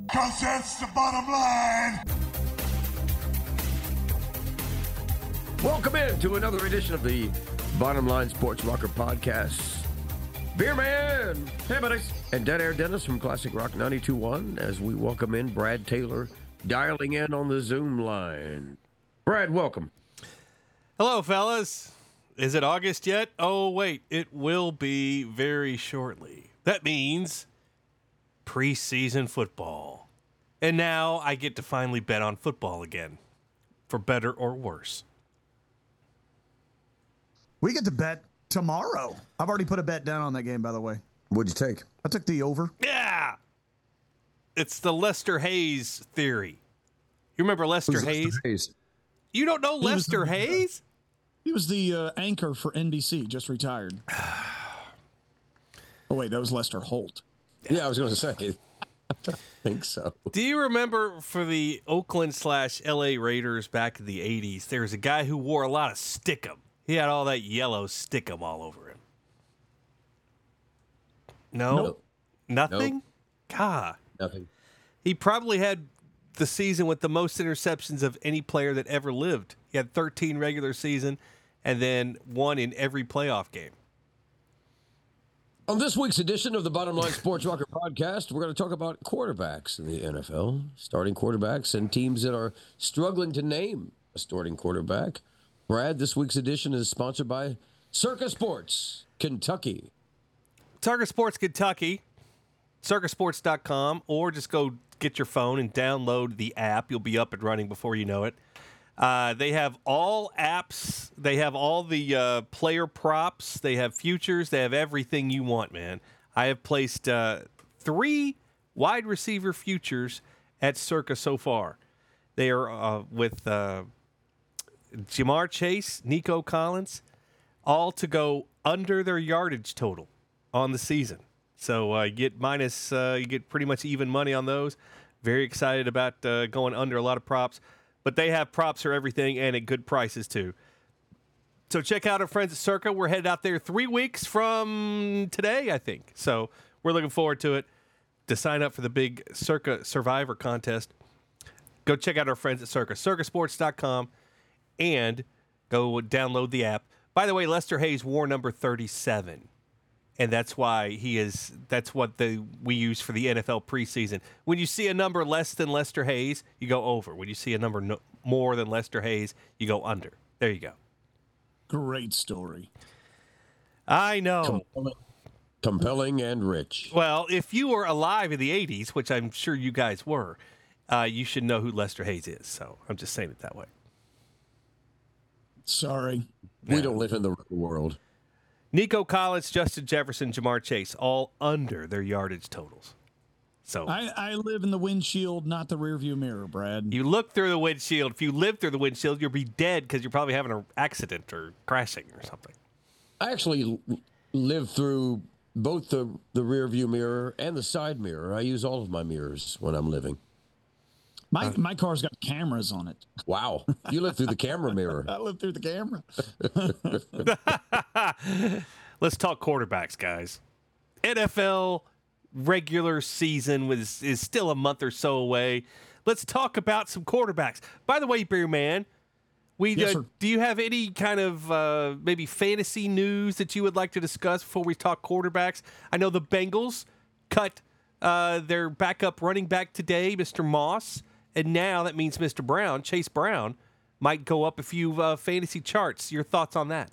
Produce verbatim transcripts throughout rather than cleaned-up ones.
Because that's the bottom line. Welcome in to another edition of the Bottom Line Sports Rocker Podcast. Beer Man, hey buddies, and Dead Air Dennis from Classic Rock ninety-two point one as we welcome in Brad Taylor dialing in on the Zoom line. Brad, welcome. Hello, fellas. Is it August yet? Oh, wait, it will be very shortly. That means preseason football. And now I get to finally bet on football again, for better or worse. We get to bet tomorrow. I've already put a bet down on that game, by the way. What'd you take? I took the over. Yeah! It's the Lester Hayes theory. You remember Lester Who's Hayes? Lester Hayes? You don't know He was Lester the- Hayes? He was the uh, anchor for N B C, just retired. Oh, wait, that was Lester Holt. Yeah, I was going to say. I think so. Do you remember for the Oakland slash L A Raiders back in the eighties, there was a guy who wore a lot of stickum. He had all that yellow stickum all over him. No? Nope. Nothing? Nope. God. Nothing. He probably had the season with the most interceptions of any player that ever lived. He had thirteen regular season and then one in every playoff game. On this week's edition of the Bottom Line Sports Rocker Podcast, we're going to talk about quarterbacks in the N F L, starting quarterbacks and teams that are struggling to name a starting quarterback. Brad, this week's edition is sponsored by Circa Sports, Kentucky. Target Sports Kentucky, circa sports dot com, or just go get your phone and download the app. You'll be up and running before you know it. Uh, they have all apps. They have all the uh, player props. They have futures. They have everything you want, man. I have placed uh, three wide receiver futures at Circa so far. They are uh, with uh, Jamar Chase, Nico Collins, all to go under their yardage total on the season. So uh, you get minus, uh, you get pretty much even money on those. Very excited about uh, going under a lot of props. But they have props for everything and at good prices, too. So check out our friends at Circa. We're headed out there three weeks from today, I think. So we're looking forward to it. To sign up for the big Circa Survivor contest, go check out our friends at Circa, circa sports dot com, and go download the app. By the way, Lester Hayes wore number thirty-seven. And that's why he is. That's what the we use for the N F L preseason. When you see a number less than Lester Hayes, you go over. When you see a number no, more than Lester Hayes, you go under. There you go. Great story. I know. Compelling, compelling and rich. Well, if you were alive in the eighties, which I'm sure you guys were, uh, you should know who Lester Hayes is. So I'm just saying it that way. Sorry. We Yeah. don't live in the real world. Nico Collins, Justin Jefferson, Jamar Chase, all under their yardage totals. So I, I live in the windshield, not the rearview mirror, Brad. you look through the windshield. If you live through the windshield, you'll be dead because you're probably having an accident or crashing or something. I actually l- live through both the, the rear view mirror and the side mirror. I use all of my mirrors when I'm living. My my car's got cameras on it. Wow. You live through the camera mirror. I live through the camera. Let's talk quarterbacks, guys. N F L regular season was is still a month or so away. Let's talk about some quarterbacks. By the way, Beer Man, we Yes, uh, sir. do you have any kind of uh, maybe fantasy news that you would like to discuss before we talk quarterbacks? I know the Bengals cut uh, their backup running back today, Mister Moss, and now that means Mister Brown, Chase Brown, might go up a few uh, fantasy charts. Your thoughts on that?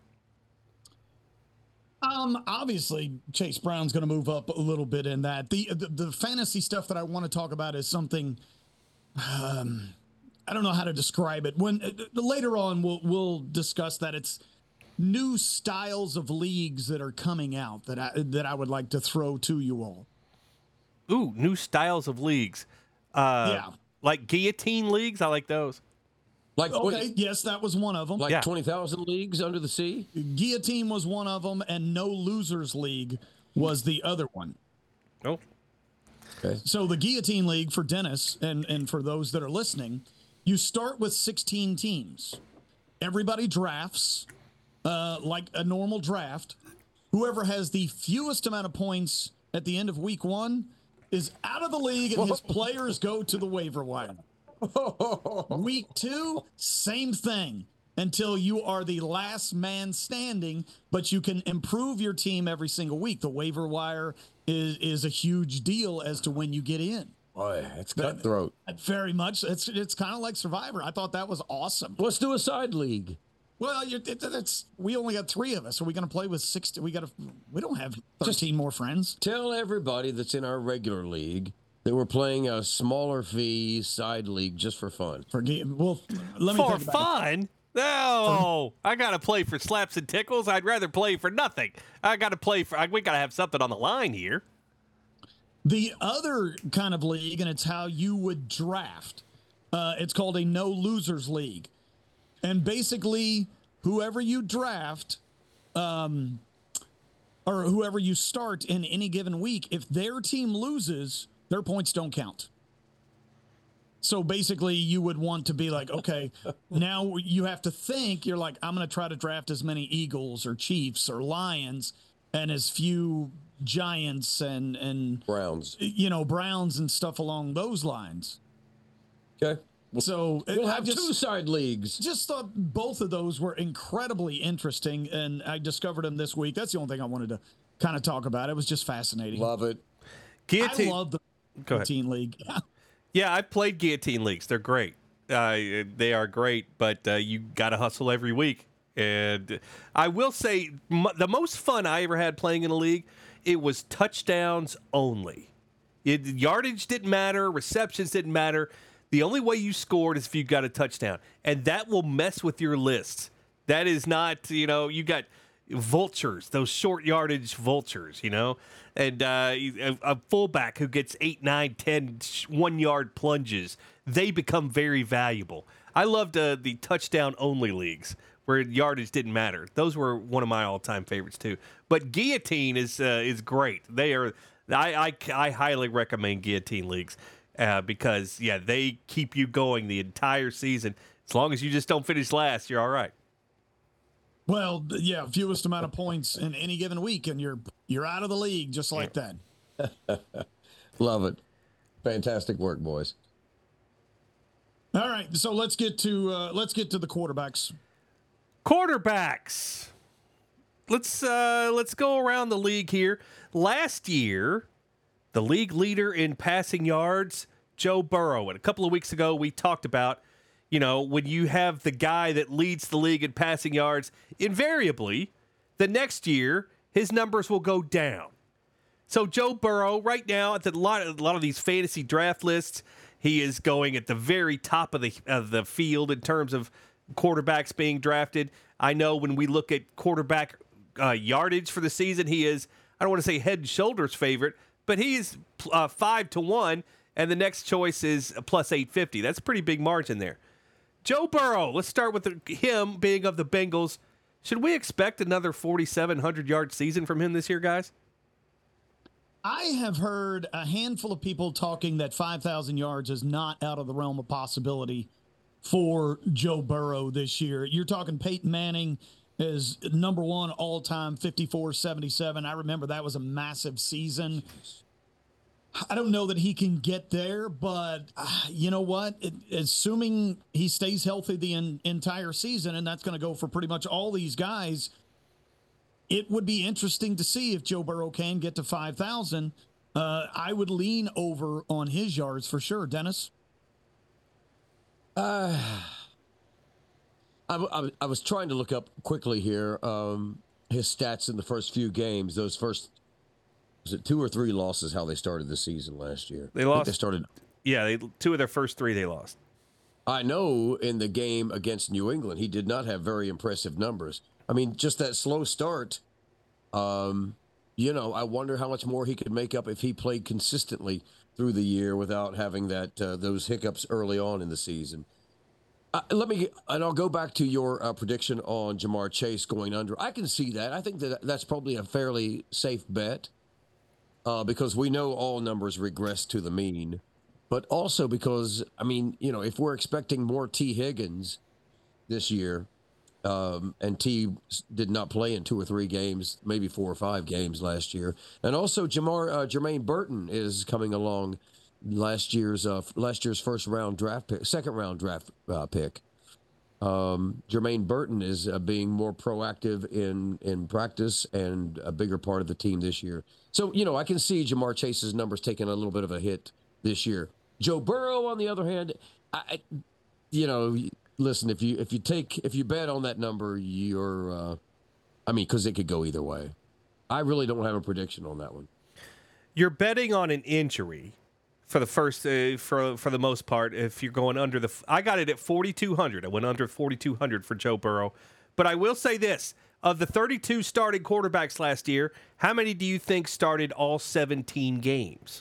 Um, obviously, Chase Brown's going to move up a little bit in that. The, the the fantasy stuff that I want to talk about is something. Um, I don't know how to describe it. When uh, later on, we'll we'll discuss that. It's new styles of leagues that are coming out that I that I would like to throw to you all. Ooh, new styles of leagues. Uh, Yeah. Like guillotine leagues. I like those. Like Okay, twenty, yes, that was one of them. like Yeah. twenty thousand leagues under the sea? Guillotine was one of them, and No Losers League was the other one. Oh, Okay. So the Guillotine League for Dennis and, and for those that are listening, you start with sixteen teams. Everybody drafts uh, like a normal draft. Whoever has the fewest amount of points at the end of week one is out of the league and his players go to the waiver wire. Week two, same thing until you are the last man standing, but you can improve your team every single week. The waiver wire is, is a huge deal as to when you get in. Boy, it's cutthroat. Very much. It's it's kind of like Survivor. I thought that was awesome. Let's do a side league. Well, you're, it, it's we only got three of us. Are we going to play with six? We got to. We don't have thirteen Just more friends. Tell everybody that's in our regular league that we're playing a smaller fee side league just for fun. For well, let me for think about fun. It. No, I got to play for slaps and tickles. I'd rather play for nothing. I got to play for. We got to have something on the line here. The other kind of league, and it's how you would draft. Uh, it's called a no losers league. And basically, whoever you draft, um, or whoever you start in any given week, if their team loses, their points don't count. So basically, you would want to be like, okay, now you have to think, you're like, I'm going to try to draft as many Eagles or Chiefs or Lions and as few Giants and, and Browns, you know, Browns and stuff along those lines. Okay. So we'll have just, two side leagues. Just thought both of those were incredibly interesting, and I discovered them this week. That's the only thing I wanted to kind of talk about. It was just fascinating. Love it. Guillotine. I love the Guillotine League. Yeah, I've played Guillotine Leagues. They're great. Uh, they are great, but uh, you got to hustle every week. And I will say m- the most fun I ever had playing in a league, it was touchdowns only. It, yardage didn't matter. Receptions didn't matter. The only way you scored is if you got a touchdown. And that will mess with your list. That is not, you know, you got vultures, those short yardage vultures, you know, and uh, a, a fullback who gets eight, nine, ten one-yard plunges. They become very valuable. I loved uh, the touchdown-only leagues where yardage didn't matter. Those were one of my all-time favorites, too. But Guillotine is uh, is great. They are. I, I, I highly recommend Guillotine leagues. Uh, because, yeah, they keep you going the entire season. As long as you just don't finish last, you're all right. Well, yeah, fewest amount of points in any given week, and you're you're out of the league just like that. Love it. Fantastic work, boys. All right, so let's get to uh, let's get to the quarterbacks. Quarterbacks. Let's uh, let's go around the league here. Last year, the league leader in passing yards, Joe Burrow. And a couple of weeks ago, we talked about, you know, when you have the guy that leads the league in passing yards, invariably, the next year, his numbers will go down. So Joe Burrow, right now, at the, a, lot of, a lot of these fantasy draft lists, he is going at the very top of the of the field in terms of quarterbacks being drafted. I know when we look at quarterback uh, yardage for the season, he is, I don't want to say head and shoulders favorite, but he's uh, five to one, and the next choice is a plus eight fifty. That's a pretty big margin there. Joe Burrow, let's start with the, him being of the Bengals. Should we expect another forty-seven hundred yard season from him this year, guys? I have heard a handful of people talking that five thousand yards is not out of the realm of possibility for Joe Burrow this year. You're talking Peyton Manning is number one all-time, fifty-four seventy-seven. I remember that was a massive season. I don't know that he can get there, but uh, you know what? It, assuming he stays healthy the in, entire season, and that's going to go for pretty much all these guys, it would be interesting to see if Joe Burrow can get to five thousand. Uh, I would lean over on his yards for sure. Dennis? Uh, I, I, I was trying to look up quickly here um, his stats in the first few games. Those first, was it two or three losses, how they started the season last year? They lost. They started. Yeah, they, two of their first three they lost. I know in the game against New England, he did not have very impressive numbers. I mean, just that slow start, um, you know, I wonder how much more he could make up if he played consistently through the year without having that uh, those hiccups early on in the season. Uh, let me, and I'll go back to your uh, prediction on Jamar Chase going under. I can see that. I think that that's probably a fairly safe bet uh, because we know all numbers regress to the mean, but also because, I mean, you know, if we're expecting more T. Higgins this year, Um, and T did not play in two or three games, maybe four or five games last year. And also, Jamar uh, Jermaine Burton is coming along. Last year's uh, last year's first round draft pick, second round draft uh, pick. Um, Jermaine Burton is uh, being more proactive in in practice and a bigger part of the team this year. So you know, I can see Jamar Chase's numbers taking a little bit of a hit this year. Joe Burrow, on the other hand, I, you know, listen, if you if you take if you bet on that number, you're, uh, I mean, because it could go either way. I really don't have a prediction on that one. You're betting on an injury. For the first, uh, for for the most part, if you're going under the, I got it at forty-two hundred. I went under forty-two hundred for Joe Burrow. But I will say this: of the thirty-two starting quarterbacks last year, how many do you think started all seventeen games?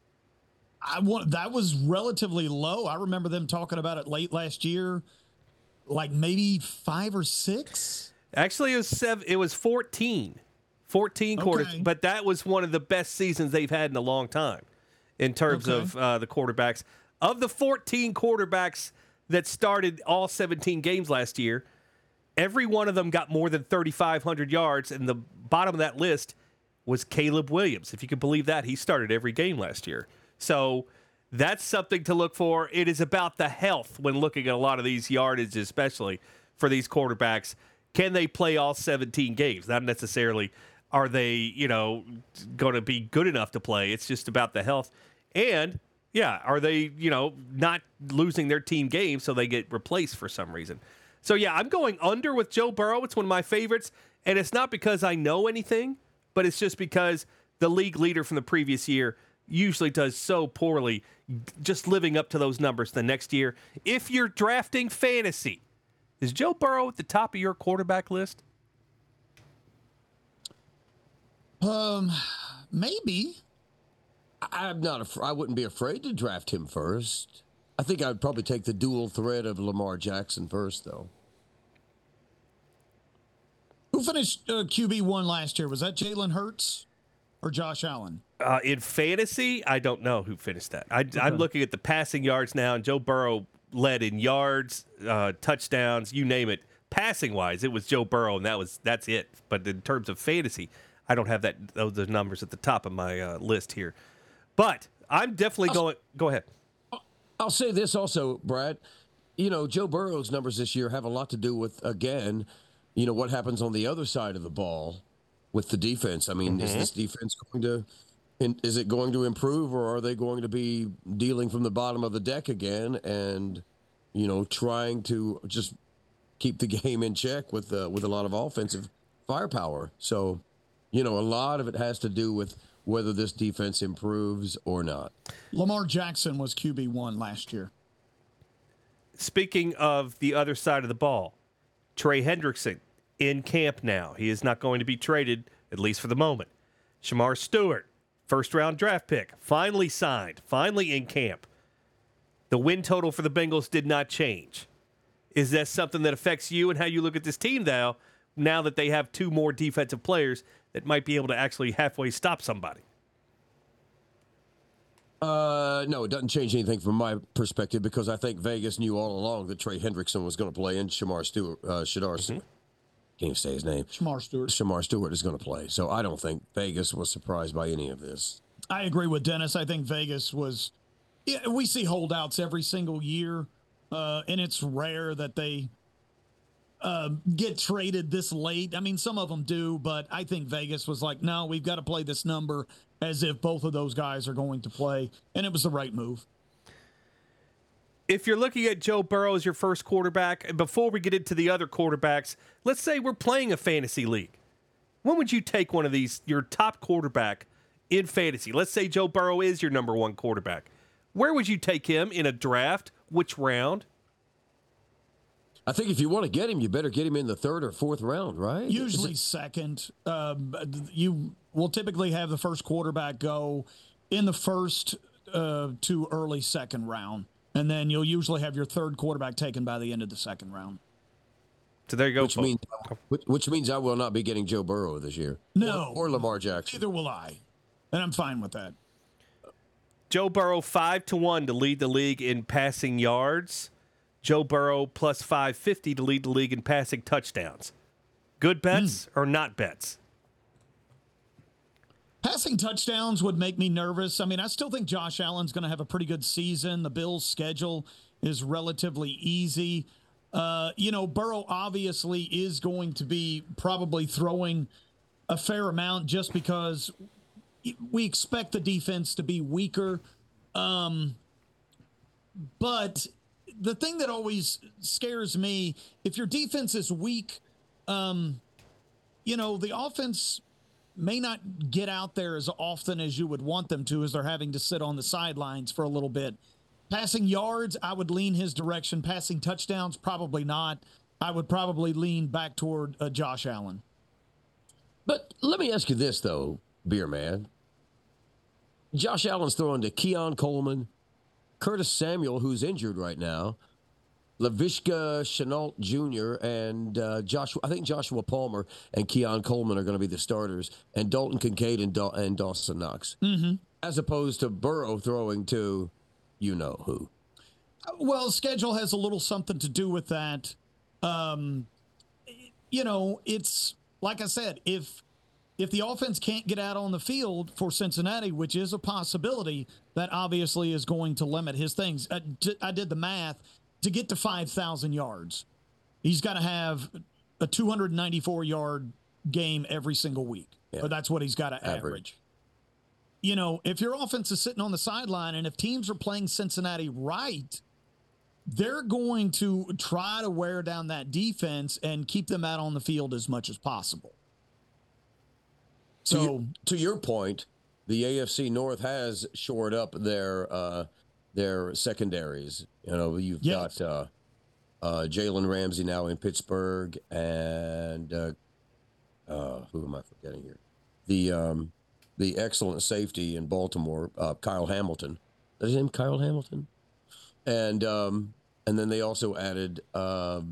I want that was relatively low. I remember them talking about it late last year, like maybe five or six. Actually, it was seven. It was fourteen, fourteen quarters. Okay. But that was one of the best seasons they've had in a long time. In terms Okay. of uh, the quarterbacks. Of the fourteen quarterbacks that started all seventeen games last year, every one of them got more than thirty-five hundred yards, and the bottom of that list was Caleb Williams. If you can believe that, he started every game last year. So that's something to look for. It is about the health when looking at a lot of these yardage, especially for these quarterbacks. Can they play all seventeen games? Not necessarily are they, you know, going to be good enough to play. It's just about the health. And, yeah, are they, you know, not losing their team games so they get replaced for some reason? So, yeah, I'm going under with Joe Burrow. It's one of my favorites. And it's not because I know anything, but it's just because the league leader from the previous year usually does so poorly just living up to those numbers the next year. If you're drafting fantasy, is Joe Burrow at the top of your quarterback list? Um, maybe. I'm not. Af- I wouldn't be afraid to draft him first. I think I'd probably take the dual threat of Lamar Jackson first, though. Who finished uh, Q B one last year? Was that Jalen Hurts or Josh Allen? Uh, in fantasy, I don't know who finished that. I, I'm looking at the passing yards now, and Joe Burrow led in yards, uh, touchdowns, you name it. Passing wise, it was Joe Burrow, and that was that's it. But in terms of fantasy, I don't have that those the numbers at the top of my uh, list here. But I'm definitely going. Go ahead. I'll say this also, Brad. You know, Joe Burrow's numbers this year have a lot to do with, again, you know, what happens on the other side of the ball with the defense. I mean, mm-hmm. is this defense going to, is it going to improve, or are they going to be dealing from the bottom of the deck again and, you know, trying to just keep the game in check with uh, with a lot of offensive firepower? So, you know, a lot of it has to do with whether this defense improves or not. Lamar Jackson was Q B one last year. Speaking of the other side of the ball, Trey Hendrickson in camp now. He is not going to be traded, at least for the moment. Shamar Stewart, first-round draft pick, finally signed, finally in camp. The win total for the Bengals did not change. Is that something that affects you and how you look at this team now, now that they have two more defensive players that might be able to actually halfway stop somebody? Uh, no, it doesn't change anything from my perspective, because I think Vegas knew all along that Trey Hendrickson was going to play and Shamar Stewart, uh, Shadar, mm-hmm. can't say his name. Shamar Stewart. Shamar Stewart is going to play. So I don't think Vegas was surprised by any of this. I agree with Dennis. I think Vegas was, yeah, we see holdouts every single year, uh, and it's rare that they uh, get traded this late. I mean, some of them do, but I think Vegas was like, no, we've got to play this number as if both of those guys are going to play, and it was the right move. If you're looking at Joe Burrow as your first quarterback, and before we get into the other quarterbacks, let's say we're playing a fantasy league. When would you take one of these, your top quarterback in fantasy? Let's say Joe Burrow is your number one quarterback. Where would you take him in a draft? Which round? I think if you want to get him, you better get him in the third or fourth round, right? Usually second. Um, you will typically have the first quarterback go in the first uh, to early second round, and then you'll usually have your third quarterback taken by the end of the second round. So there you go. Which means, which, which means I will not be getting Joe Burrow this year. No. Or, or Lamar Jackson. Neither will I. And I'm fine with that. Joe Burrow, five to one to lead the league in passing yards. Joe Burrow plus five fifty to lead the league in passing touchdowns. Good bets mm. or not bets? Passing touchdowns would make me nervous. I mean, I still think Josh Allen's going to have a pretty good season. The Bills' schedule is relatively easy. Uh, you know, Burrow obviously is going to be probably throwing a fair amount just because we expect the defense to be weaker. Um, but the thing that always scares me, if your defense is weak, um, you know, the offense may not get out there as often as you would want them to, as they're having to sit on the sidelines for a little bit. Passing yards, I would lean his direction. Passing touchdowns, probably not. I would probably lean back toward uh, Josh Allen. But let me ask you this, though, Beer Man. Josh Allen's throwing to Keon Coleman, Curtis Samuel, who's injured right now, Laviska Shenault Junior, and uh, Joshua. I think Joshua Palmer and Keon Coleman are going to be the starters, and Dalton Kincaid and, da- and Dawson Knox, mm-hmm. as opposed to Burrow throwing to you know who. Well, schedule has a little something to do with that. Um, you know, it's like I said, if if the offense can't get out on the field for Cincinnati, which is a possibility, that obviously is going to limit his things. I, I did the math. To get to five thousand yards, he's got to have a two hundred ninety-four yard game every single week. Yeah. But that's what he's got to average. average. You know, if your offense is sitting on the sideline and if teams are playing Cincinnati right, they're going to try to wear down that defense and keep them out on the field as much as possible. So, to your, to your point, the A F C North has shored up their uh, their secondaries. You know, you've yes. got uh, uh, Jalen Ramsey now in Pittsburgh, and uh, uh, who am I forgetting here? The um, the excellent safety in Baltimore, uh, Kyle Hamilton. Is his name Kyle Hamilton? And um, and then they also added uh,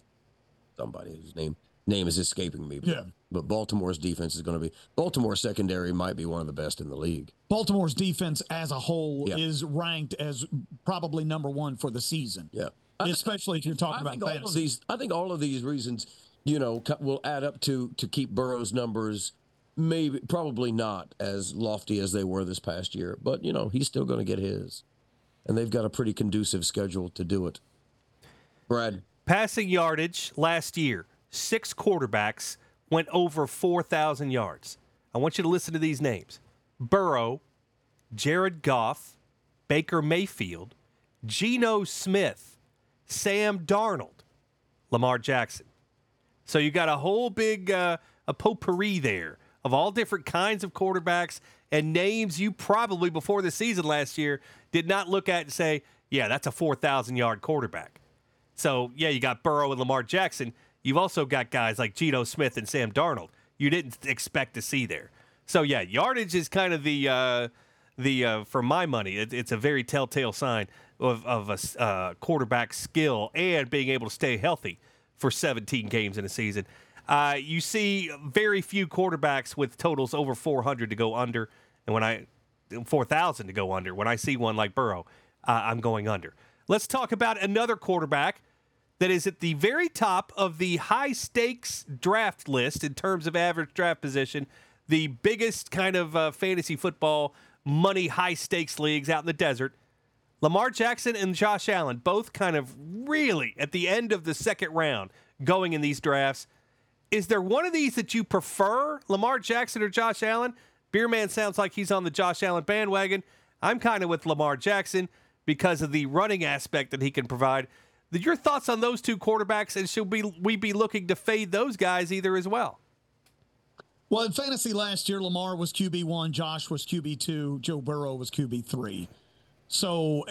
somebody whose name name is escaping me. But, yeah. But Baltimore's defense is going to be Baltimore's secondary might be one of the best in the league. Baltimore's defense as a whole yeah. is ranked as probably number one for the season. Yeah, especially if you're talking I about all of these. I think all of these reasons, you know, will add up to to keep Burrow's numbers maybe probably not as lofty as they were this past year, but you know he's still going to get his, and they've got a pretty conducive schedule to do it. Brad, passing yardage last year, six quarterbacks went over four thousand yards. I want you to listen to these names: Burrow, Jared Goff, Baker Mayfield, Geno Smith, Sam Darnold, Lamar Jackson. So you got a whole big uh, a potpourri there of all different kinds of quarterbacks and names you probably before the season last year did not look at and say, yeah, that's a four thousand yard quarterback. So, yeah, you got Burrow and Lamar Jackson. You've also got guys like Geno Smith and Sam Darnold you didn't expect to see there. So, yeah, yardage is kind of the, uh, the uh, for my money, it, it's a very telltale sign of, of a uh, quarterback skill and being able to stay healthy for seventeen games in a season. Uh, you see very few quarterbacks with totals over four hundred to go under, and when I four thousand to go under. When I see one like Burrow, uh, I'm going under. Let's talk about another quarterback that is at the very top of the high-stakes draft list in terms of average draft position, the biggest kind of uh, fantasy football money high-stakes leagues out in the desert. Lamar Jackson and Josh Allen, both kind of really at the end of the second round going in these drafts. Is there one of these that you prefer, Lamar Jackson or Josh Allen? Beerman sounds like he's on the Josh Allen bandwagon. I'm kind of with Lamar Jackson because of the running aspect that he can provide. Your thoughts on those two quarterbacks, and should we, we be looking to fade those guys either as well? Well, in fantasy last year, Lamar was Q B one, Josh was Q B two, Joe Burrow was Q B three. So,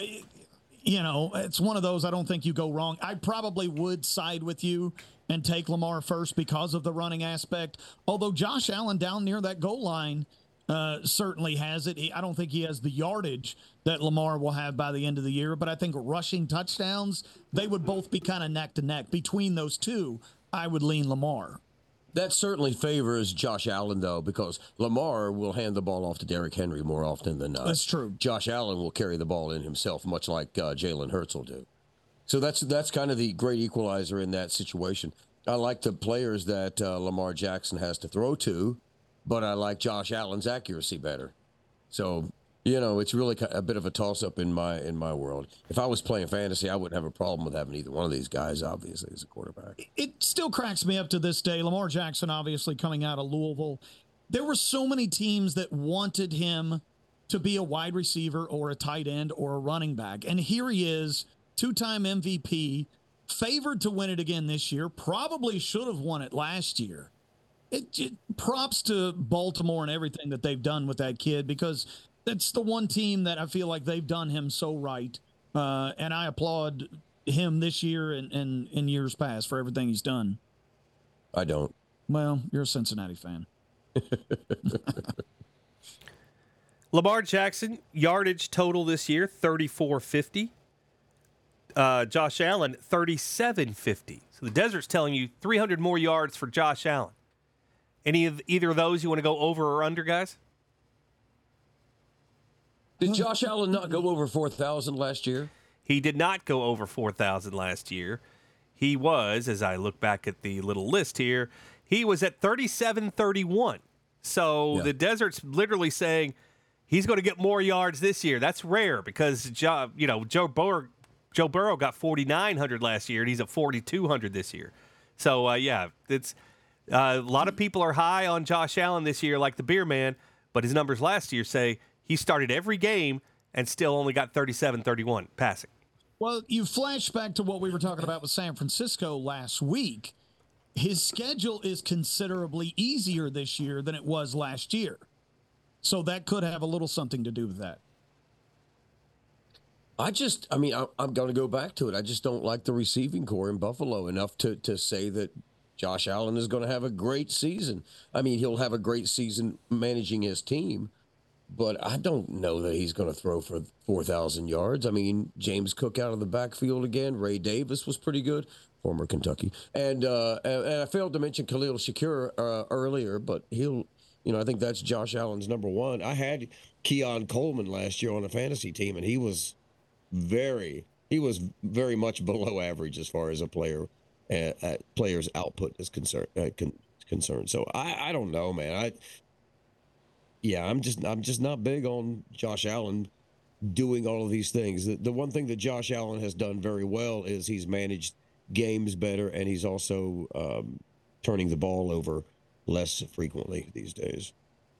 you know, it's one of those I don't think you go wrong. I probably would side with you and take Lamar first because of the running aspect. Although Josh Allen down near that goal line uh, certainly has it. I don't think he has the yardage that Lamar will have by the end of the year, but I think rushing touchdowns, they would both be kind of neck to neck. Between those two, I would lean Lamar. That certainly favors Josh Allen, though, because Lamar will hand the ball off to Derrick Henry more often than not. That's true. Josh Allen will carry the ball in himself, much like uh, Jalen Hurts will do. So that's that's kind of the great equalizer in that situation. I like the players that uh, Lamar Jackson has to throw to, but I like Josh Allen's accuracy better. So, you know, it's really a bit of a toss-up in my in my world. If I was playing fantasy, I wouldn't have a problem with having either one of these guys, obviously, as a quarterback. It still cracks me up to this day. Lamar Jackson, obviously, coming out of Louisville. There were so many teams that wanted him to be a wide receiver or a tight end or a running back. And here he is, two-time M V P, favored to win it again this year, probably should have won it last year. It, it props to Baltimore and everything that they've done with that kid, because that's the one team that I feel like they've done him so right. Uh, and I applaud him this year and, and in years past for everything he's done. I don't. Well, you're a Cincinnati fan. Lamar Jackson, yardage total this year, thirty-four fifty. Uh, Josh Allen, thirty-seven fifty. So the Desert's telling you three hundred more yards for Josh Allen. Any of either of those you want to go over or under, guys? Did Josh Allen not go over four thousand last year? He did not go over four thousand last year. He was, as I look back at the little list here, he was at thirty-seven thirty-one. So yeah. The Desert's literally saying he's going to get more yards this year. That's rare because Joe, you know, Joe Burrow, Joe Burrow got forty-nine hundred last year, and he's at forty-two hundred this year. So, uh, yeah, it's uh, a lot of people are high on Josh Allen this year, like the beer man, but his numbers last year say he started every game and still only got thirty-seven thirty-one passing. Well, you flash back to what we were talking about with San Francisco last week. His schedule is considerably easier this year than it was last year. So that could have a little something to do with that. I just, I mean, I, I'm going to go back to it. I just don't like the receiving core in Buffalo enough to, to say that Josh Allen is going to have a great season. I mean, he'll have a great season managing his team, but I don't know that he's going to throw for four thousand yards. I mean, James Cook out of the backfield again. Ray Davis was pretty good, former Kentucky. And, uh, and, and I failed to mention Khalil Shakir uh, earlier, but he'll, you know, I think that's Josh Allen's number one. I had Keon Coleman last year on a fantasy team, and he was very, he was very much below average as far as a player, uh, uh, player's output is concerned. Uh, con- concerned. So I, I don't know, man. I, yeah, I'm just, I'm just not big on Josh Allen doing all of these things. The, the one thing that Josh Allen has done very well is he's managed games better, and he's also um, turning the ball over less frequently these days.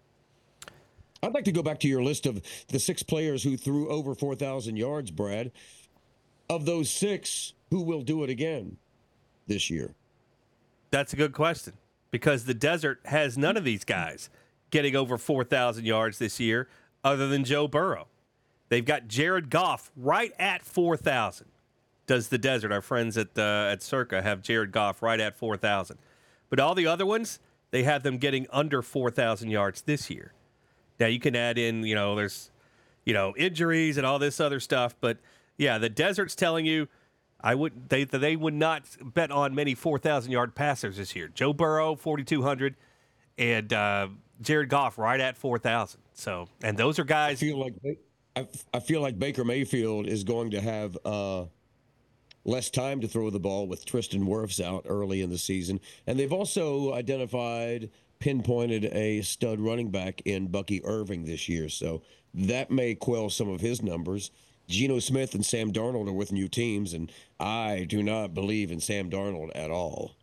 I'd like to go back to your list of the six players who threw over four thousand yards, Brad. Of those six, who will do it again this year? That's a good question, because the Desert has none of these guys getting over four thousand yards this year other than Joe Burrow. They've got Jared Goff right at four thousand. Does the Desert, our friends at uh, at Circa, have Jared Goff right at four thousand. But all the other ones, they have them getting under four thousand yards this year. Now, you can add in, you know, there's, you know, injuries and all this other stuff. But, yeah, the Desert's telling you I would they they would not bet on many four thousand yard passers this year. Joe Burrow, forty-two hundred, and uh, Jared Goff right at four thousand. So, and those are guys. I feel like I, I feel like Baker Mayfield is going to have uh, less time to throw the ball with Tristan Wirfs out early in the season. And they've also identified, pinpointed a stud running back in Bucky Irving this year. So that may quell some of his numbers. Geno Smith and Sam Darnold are with new teams, and I do not believe in Sam Darnold at all.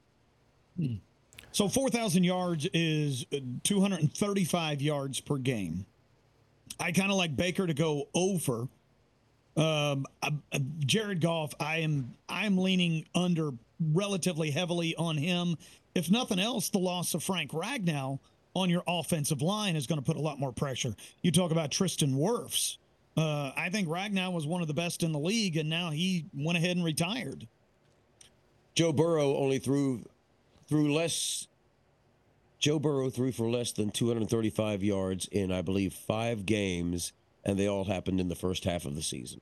So four thousand yards is two hundred thirty-five yards per game. I kind of like Baker to go over. Um, uh, uh, Jared Goff, I am I'm leaning under relatively heavily on him. If nothing else, the loss of Frank Ragnow on your offensive line is going to put a lot more pressure. You talk about Tristan Wirfs. Uh, I think Ragnow was one of the best in the league, and now he went ahead and retired. Joe Burrow only threw threw less. Joe Burrow threw for less than two hundred thirty-five yards in, I believe, five games, and they all happened in the first half of the season.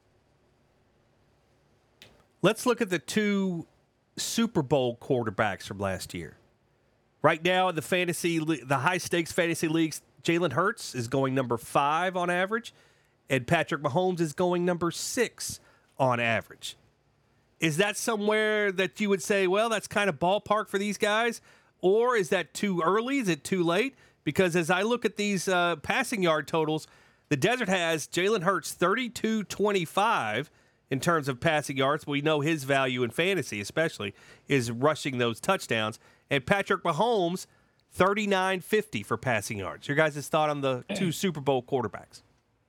Let's look at the two Super Bowl quarterbacks from last year. Right now in the fantasy, the high stakes fantasy leagues, Jalen Hurts is going number five on average, and Patrick Mahomes is going number six on average. Is that somewhere that you would say, well, that's kind of ballpark for these guys? Or is that too early? Is it too late? Because as I look at these uh, passing yard totals, the Desert has Jalen Hurts thirty-two twenty-five in terms of passing yards. We know his value in fantasy, especially, is rushing those touchdowns. And Patrick Mahomes, thirty-nine fifty for passing yards. Your guys' thought on the two Super Bowl quarterbacks?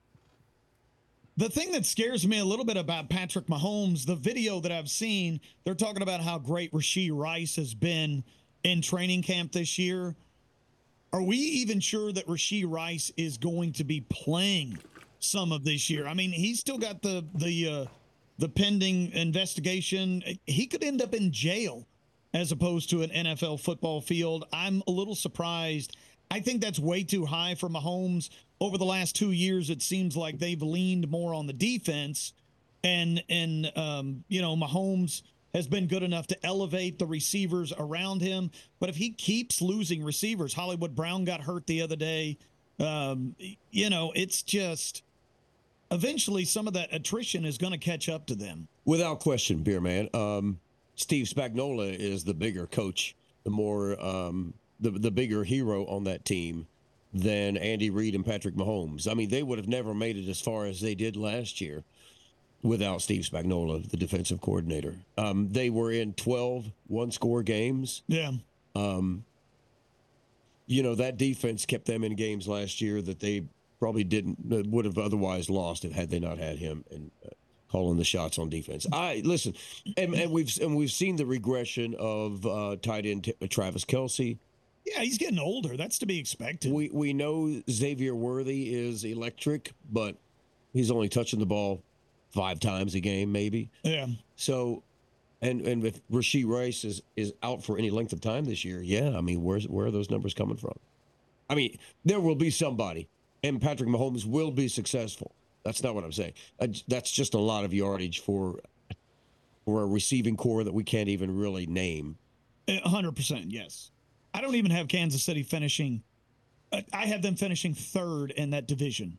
The thing that scares me a little bit about Patrick Mahomes, the video that I've seen, they're talking about how great Rashee Rice has been in training camp this year. Are we even sure that Rashee Rice is going to be playing some of this year? I mean, he's still got the the uh, the pending investigation. He could end up in jail as opposed to an N F L football field. I'm a little surprised. I think that's way too high for Mahomes. Over the last two years, it seems like they've leaned more on the defense, and and um, you know, Mahomes has been good enough to elevate the receivers around him. But if he keeps losing receivers, Hollywood Brown got hurt the other day. Um, you know, it's just eventually some of that attrition is going to catch up to them. Without question, Beer Man. Um, Steve Spagnuolo is the bigger coach, the more um, the the bigger hero on that team than Andy Reid and Patrick Mahomes. I mean, they would have never made it as far as they did last year without Steve Spagnuolo, the defensive coordinator. Um, they were in twelve one-score games. Yeah. Um, you know, that defense kept them in games last year that they probably didn't would have otherwise lost if had they not had him and uh, calling the shots on defense. I listen, and, and we've and we've seen the regression of uh, tight end t- Travis Kelce. Yeah, he's getting older. That's to be expected. We we know Xavier Worthy is electric, but he's only touching the ball five times a game, maybe. Yeah. So, and and if Rashee Rice is, is out for any length of time this year, yeah, I mean, where's where are those numbers coming from? I mean, there will be somebody, and Patrick Mahomes will be successful. That's not what I'm saying. I, that's just a lot of yardage for for a receiving core that we can't even really name. one hundred percent, yes. I don't even have Kansas City finishing. I have them finishing third in that division.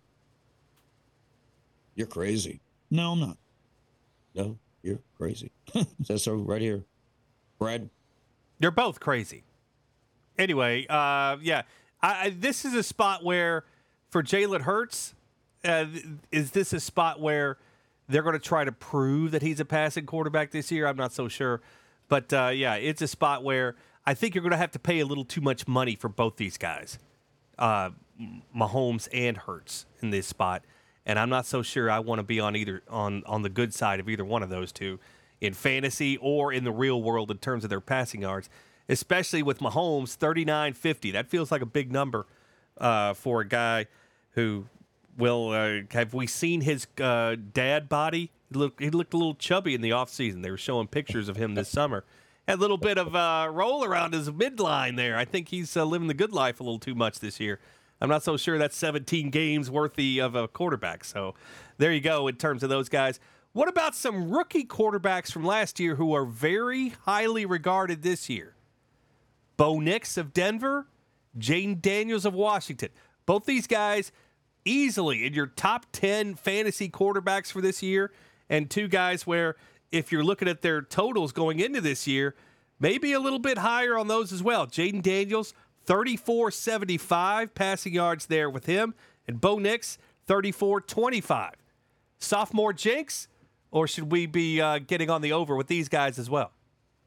You're crazy. No, I'm not. No, you're crazy. Says so right here. Brad? They're both crazy. Anyway, uh, yeah, I, I, this is a spot where, for Jalen Hurts, uh, is this a spot where they're going to try to prove that he's a passing quarterback this year? I'm not so sure. But, uh, yeah, it's a spot where I think you're going to have to pay a little too much money for both these guys, uh, Mahomes and Hurts, in this spot. And I'm not so sure I want to be on either on, on the good side of either one of those two in fantasy or in the real world in terms of their passing yards, especially with Mahomes, thirty-nine fifty. That feels like a big number uh, for a guy who will uh, have we seen his uh, dad body? He looked, he looked a little chubby in the offseason. They were showing pictures of him this summer. Had a little bit of uh, roll around his midline there. I think he's uh, living the good life a little too much this year. I'm not so sure that's seventeen games worthy of a quarterback. So there you go in terms of those guys. What about some rookie quarterbacks from last year who are very highly regarded this year? Bo Nix of Denver, Jaden Daniels of Washington. Both these guys easily in your top ten fantasy quarterbacks for this year, and two guys where if you're looking at their totals going into this year, maybe a little bit higher on those as well. Jaden Daniels, thirty-four seventy-five passing yards there with him, and Bo Nix, thirty-four twenty-five. Sophomore jinx, or should we be uh, getting on the over with these guys as well?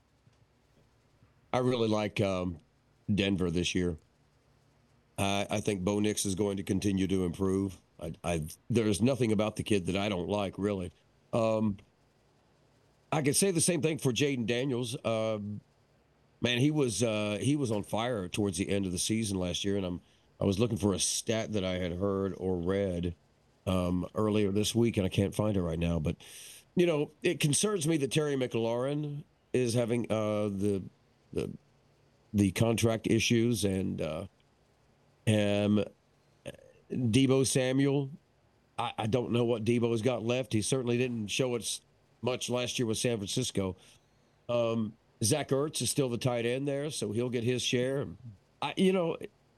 I really like um, Denver this year. Uh, I think Bo Nix is going to continue to improve. I, I, there's nothing about the kid that I don't like, really. Um, I could say the same thing for Jaden Daniels. Uh, man, he was uh, he was on fire towards the end of the season last year, and I'm I was looking for a stat that I had heard or read um, earlier this week, and I can't find it right now. But you know, it concerns me that Terry McLaurin is having uh, the the the contract issues, and uh, um, Deebo Samuel. I, I don't know what Deebo's got left. He certainly didn't show us much last year with San Francisco. Um, Zach Ertz is still the tight end there, so he'll get his share. I, you know,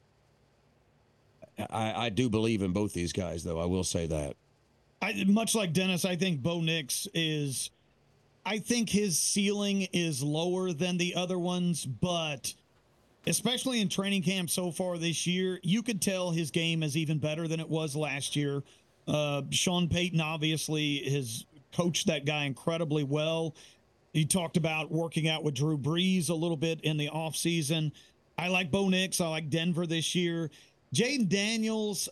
I, I do believe in both these guys, though. I will say that. I, much like Dennis, I think Bo Nix is I think his ceiling is lower than the other ones, but especially in training camp so far this year, you could tell his game is even better than it was last year. Uh, Sean Payton obviously has coached that guy incredibly well. He talked about working out with Drew Brees a little bit in the offseason. I like Bo Nix. I like Denver this year. Jaden Daniels,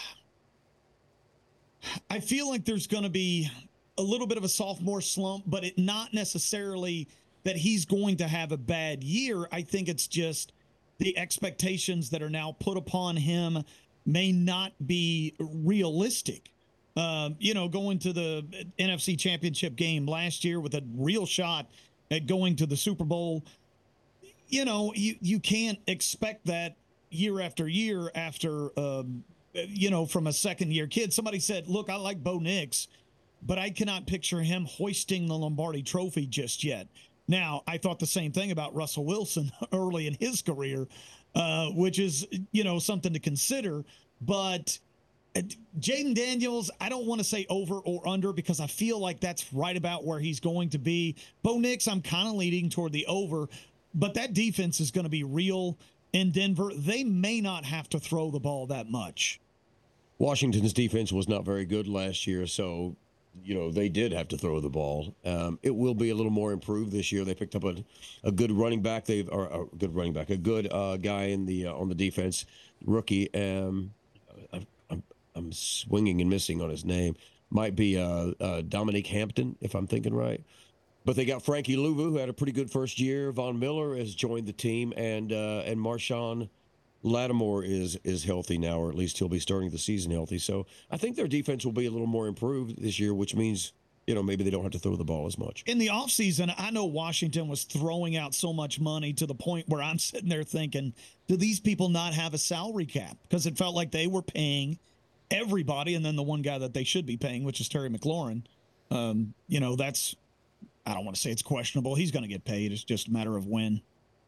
I feel like there's going to be a little bit of a sophomore slump, but it not necessarily that he's going to have a bad year. I think it's just the expectations that are now put upon him may not be realistic. Um, you know, going to the N F C Championship game last year with a real shot at going to the Super Bowl, you know, you, you can't expect that year after year after, um, you know, from a second-year kid. Somebody said, look, I like Bo Nix, but I cannot picture him hoisting the Lombardi Trophy just yet. Now, I thought the same thing about Russell Wilson early in his career, uh, which is, you know, something to consider. But uh, Jaden Daniels, I don't want to say over or under because I feel like that's right about where he's going to be. Bo Nix, I'm kind of leaning toward the over, but that defense is going to be real in Denver. They may not have to throw the ball that much. Washington's defense was not very good last year, so you know they did have to throw the ball. Um, it will be a little more improved this year. They picked up a, a good running back. They've or a good running back, a good uh, guy in the uh, on the defense, rookie. Um, I, I'm I'm swinging and missing on his name. Might be uh, uh, Dominique Hampton, if I'm thinking right. But they got Frankie Louvu, who had a pretty good first year. Von Miller has joined the team, and uh, and Marshawn Lattimore is is healthy now, or at least he'll be starting the season healthy. So I think their defense will be a little more improved this year, which means, you know, maybe they don't have to throw the ball as much. In the offseason, I know Washington was throwing out so much money to the point where I'm sitting there thinking, do these people not have a salary cap? Because it felt like they were paying everybody, and then the one guy that they should be paying, which is Terry McLaurin. Um, you know, that's, I don't want to say it's questionable. He's going to get paid. It's just a matter of when.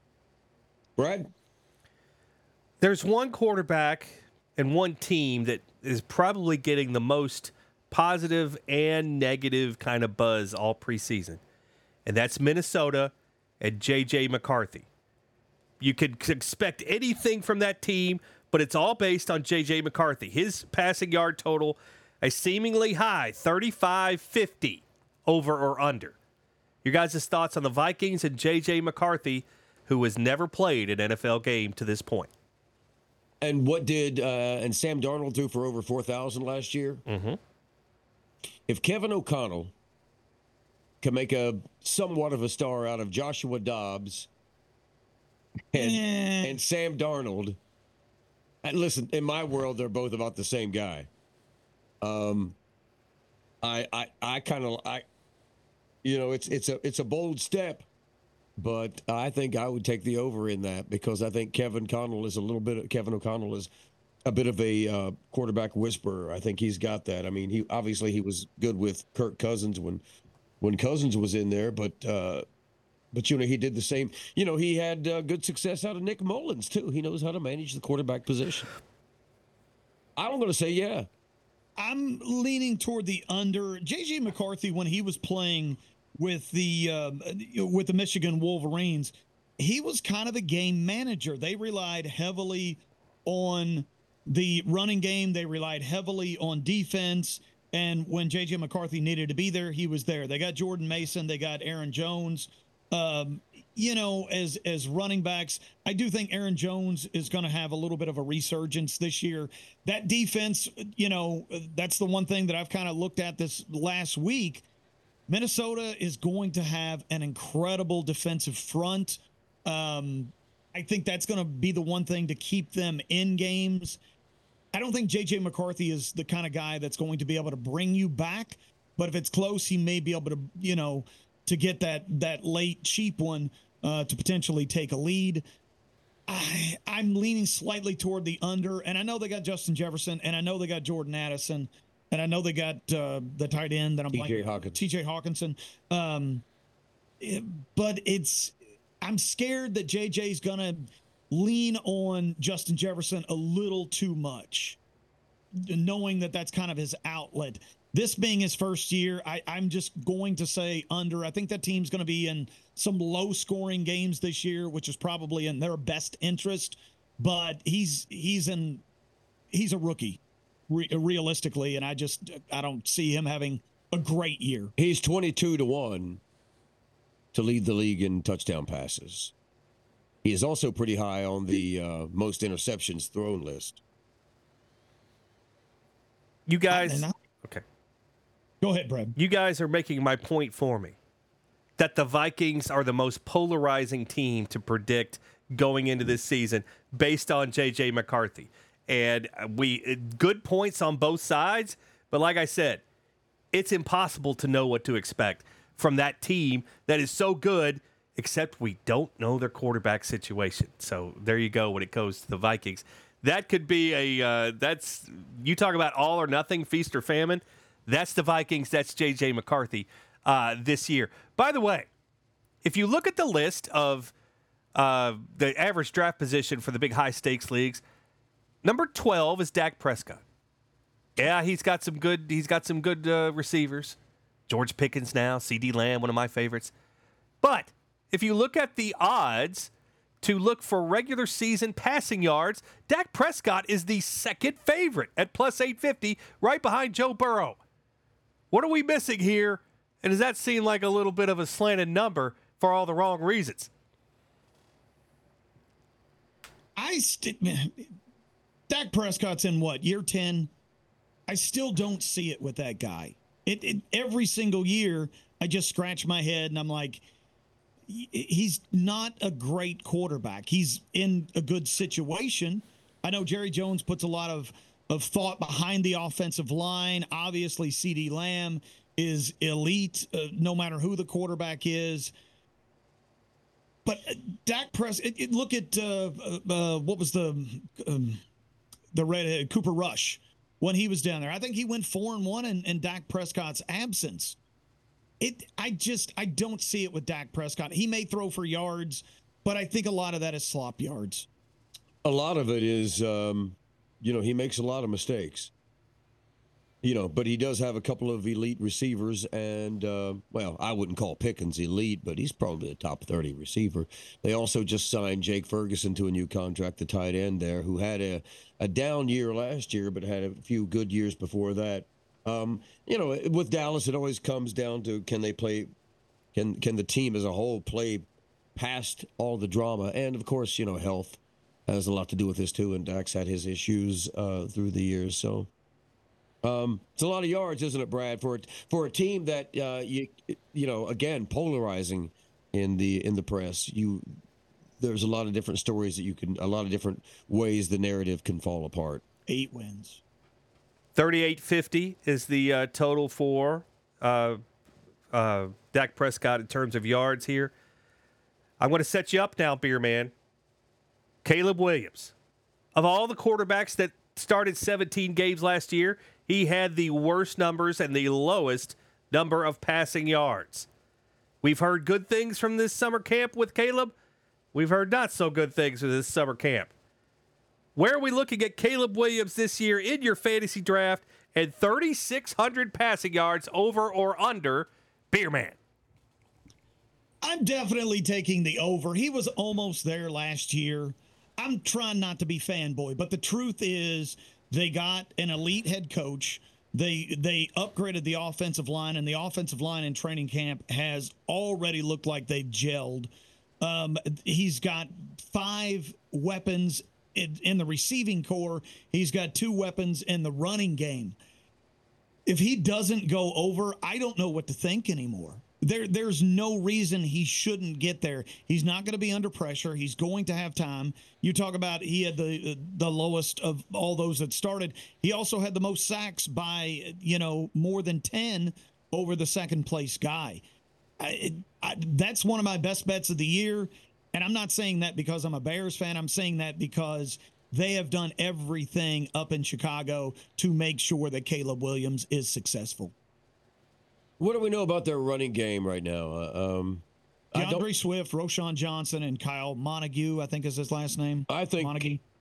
Brad? There's one quarterback and one team that is probably getting the most positive and negative kind of buzz all preseason, and that's Minnesota and J J McCarthy. You could expect anything from that team, but it's all based on J J McCarthy. His passing yard total, a seemingly high thirty-five fifty, over or under. Your guys' thoughts on the Vikings and J J McCarthy, who has never played an N F L game to this point. And what did uh, and Sam Darnold do for over four thousand last year? Mm-hmm. If Kevin O'Connell can make a somewhat of a star out of Joshua Dobbs and, Eh. and Sam Darnold, and listen, in my world, they're both about the same guy. Um, I I I kind of I, you know, it's it's a it's a bold step. But I think I would take the over in that because I think Kevin O'Connell is a little bit. Kevin O'Connell is a bit of a uh, quarterback whisperer. I think he's got that. I mean, he obviously he was good with Kirk Cousins when when Cousins was in there, but uh, but you know he did the same. You know he had uh, good success out of Nick Mullins too. He knows how to manage the quarterback position. I'm going to say yeah. I'm leaning toward the under. J J McCarthy, when he was playing with the uh, with the Michigan Wolverines, he was kind of a game manager. They relied heavily on the running game. They relied heavily on defense. And when J J McCarthy needed to be there, he was there. They got Jordan Mason. They got Aaron Jones. Um, you know, as as running backs, I do think Aaron Jones is going to have a little bit of a resurgence this year. That defense, you know, that's the one thing that I've kind of looked at this last week. Minnesota is going to have an incredible defensive front. Um, I think that's going to be the one thing to keep them in games. I don't think J J McCarthy is the kind of guy that's going to be able to bring you back, but if it's close, he may be able to, you know, to get that that late cheap one uh, to potentially take a lead. I, I'm leaning slightly toward the under, and I know they got Justin Jefferson, and I know they got Jordan Addison. And I know they got uh, the tight end that I'm T J like Hawkins. T J Hawkinson. Um, it- but it's I'm scared that J J's gonna lean on Justin Jefferson a little too much. knowing that that's kind of his outlet. This being his first year, I, I'm just going to say under. I think that team's going to be in some low-scoring games this year, which is probably in their best interest. But he's he's in he's a rookie, re- realistically, and I just I don't see him having a great year. He's twenty-two to one to lead the league in touchdown passes. He is also pretty high on the uh, most interceptions thrown list. You guys, I, I, okay. Go ahead, Brad. You guys are making my point for me that the Vikings are the most polarizing team to predict going into this season based on J J McCarthy. And we good points on both sides, but like I said, it's impossible to know what to expect from that team that is so good, except we don't know their quarterback situation. So there you go when it goes to the Vikings. That could be a uh, that's you talk about all or nothing, feast or famine. That's the Vikings. That's J J McCarthy uh, this year. By the way, if you look at the list of uh, the average draft position for the big high stakes leagues, number twelve is Dak Prescott. Yeah, he's got some good. He's got some good uh, receivers. George Pickens now, C D Lamb, one of my favorites. But if you look at the odds to look for regular season passing yards, Dak Prescott is the second favorite at plus eight fifty, right behind Joe Burrow. What are we missing here? And does that seem like a little bit of a slanted number for all the wrong reasons? I st- Dak Prescott's in what, year ten? I still don't see it with that guy. It, it every single year, I just scratch my head and I'm like, he's not a great quarterback. He's in a good situation. I know Jerry Jones puts a lot of, of thought behind the offensive line. Obviously, C D Lamb is elite, uh, no matter who the quarterback is. But uh, Dak Prescott, it, it, look at uh, uh, what was the um, the red uh, Cooper Rush when he was down there. I think he went four and one in, in Dak Prescott's absence. It, I just, I don't see it with Dak Prescott. He may throw for yards, but I think a lot of that is slop yards. A lot of it is, um, you know, he makes a lot of mistakes. You know, but he does have a couple of elite receivers, and, uh, well, I wouldn't call Pickens elite, but he's probably a top thirty receiver. They also just signed Jake Ferguson to a new contract, the tight end there, who had a, a down year last year, but had a few good years before that. Um, you know, with Dallas, it always comes down to can they play, can can the team as a whole play past all the drama, and of course, you know, health has a lot to do with this too. And Dak's had his issues uh, through the years, so um, it's a lot of yards, isn't it, Brad? For for a team that uh, you you know, again, polarizing in the in the press, you there's a lot of different stories that you can, a lot of different ways the narrative can fall apart. Eight wins. thirty-eight fifty is the uh, total for uh, uh, Dak Prescott in terms of yards here. I'm going to set you up now, Beer Man. Caleb Williams. Of all the quarterbacks that started seventeen games last year, he had the worst numbers and the lowest number of passing yards. We've heard good things from this summer camp with Caleb. We've heard not so good things with this summer camp. Where are we looking at Caleb Williams this year in your fantasy draft and thirty-six hundred passing yards over or under, Beer Man? I'm definitely taking the over. He was almost there last year. I'm trying not to be fanboy, but the truth is they got an elite head coach. They they upgraded the offensive line, and the offensive line in training camp has already looked like they've gelled. Um, he's got five weapons in, in the receiving core. He's got two weapons in the running game. If he doesn't go over, I don't know what to think anymore. There, there's no reason he shouldn't get there. He's not going to be under pressure. He's going to have time. You talk about he had the the lowest of all those that started. He also had the most sacks by, you know, more than ten over the second place guy. I, I, that's one of my best bets of the year. And I'm not saying that because I'm a Bears fan. I'm saying that because they have done everything up in Chicago to make sure that Caleb Williams is successful. What do we know about their running game right now? Uh, um, DeAndre Swift, Roshan Johnson, and Kyle Montague, I think is his last name. I think Montague.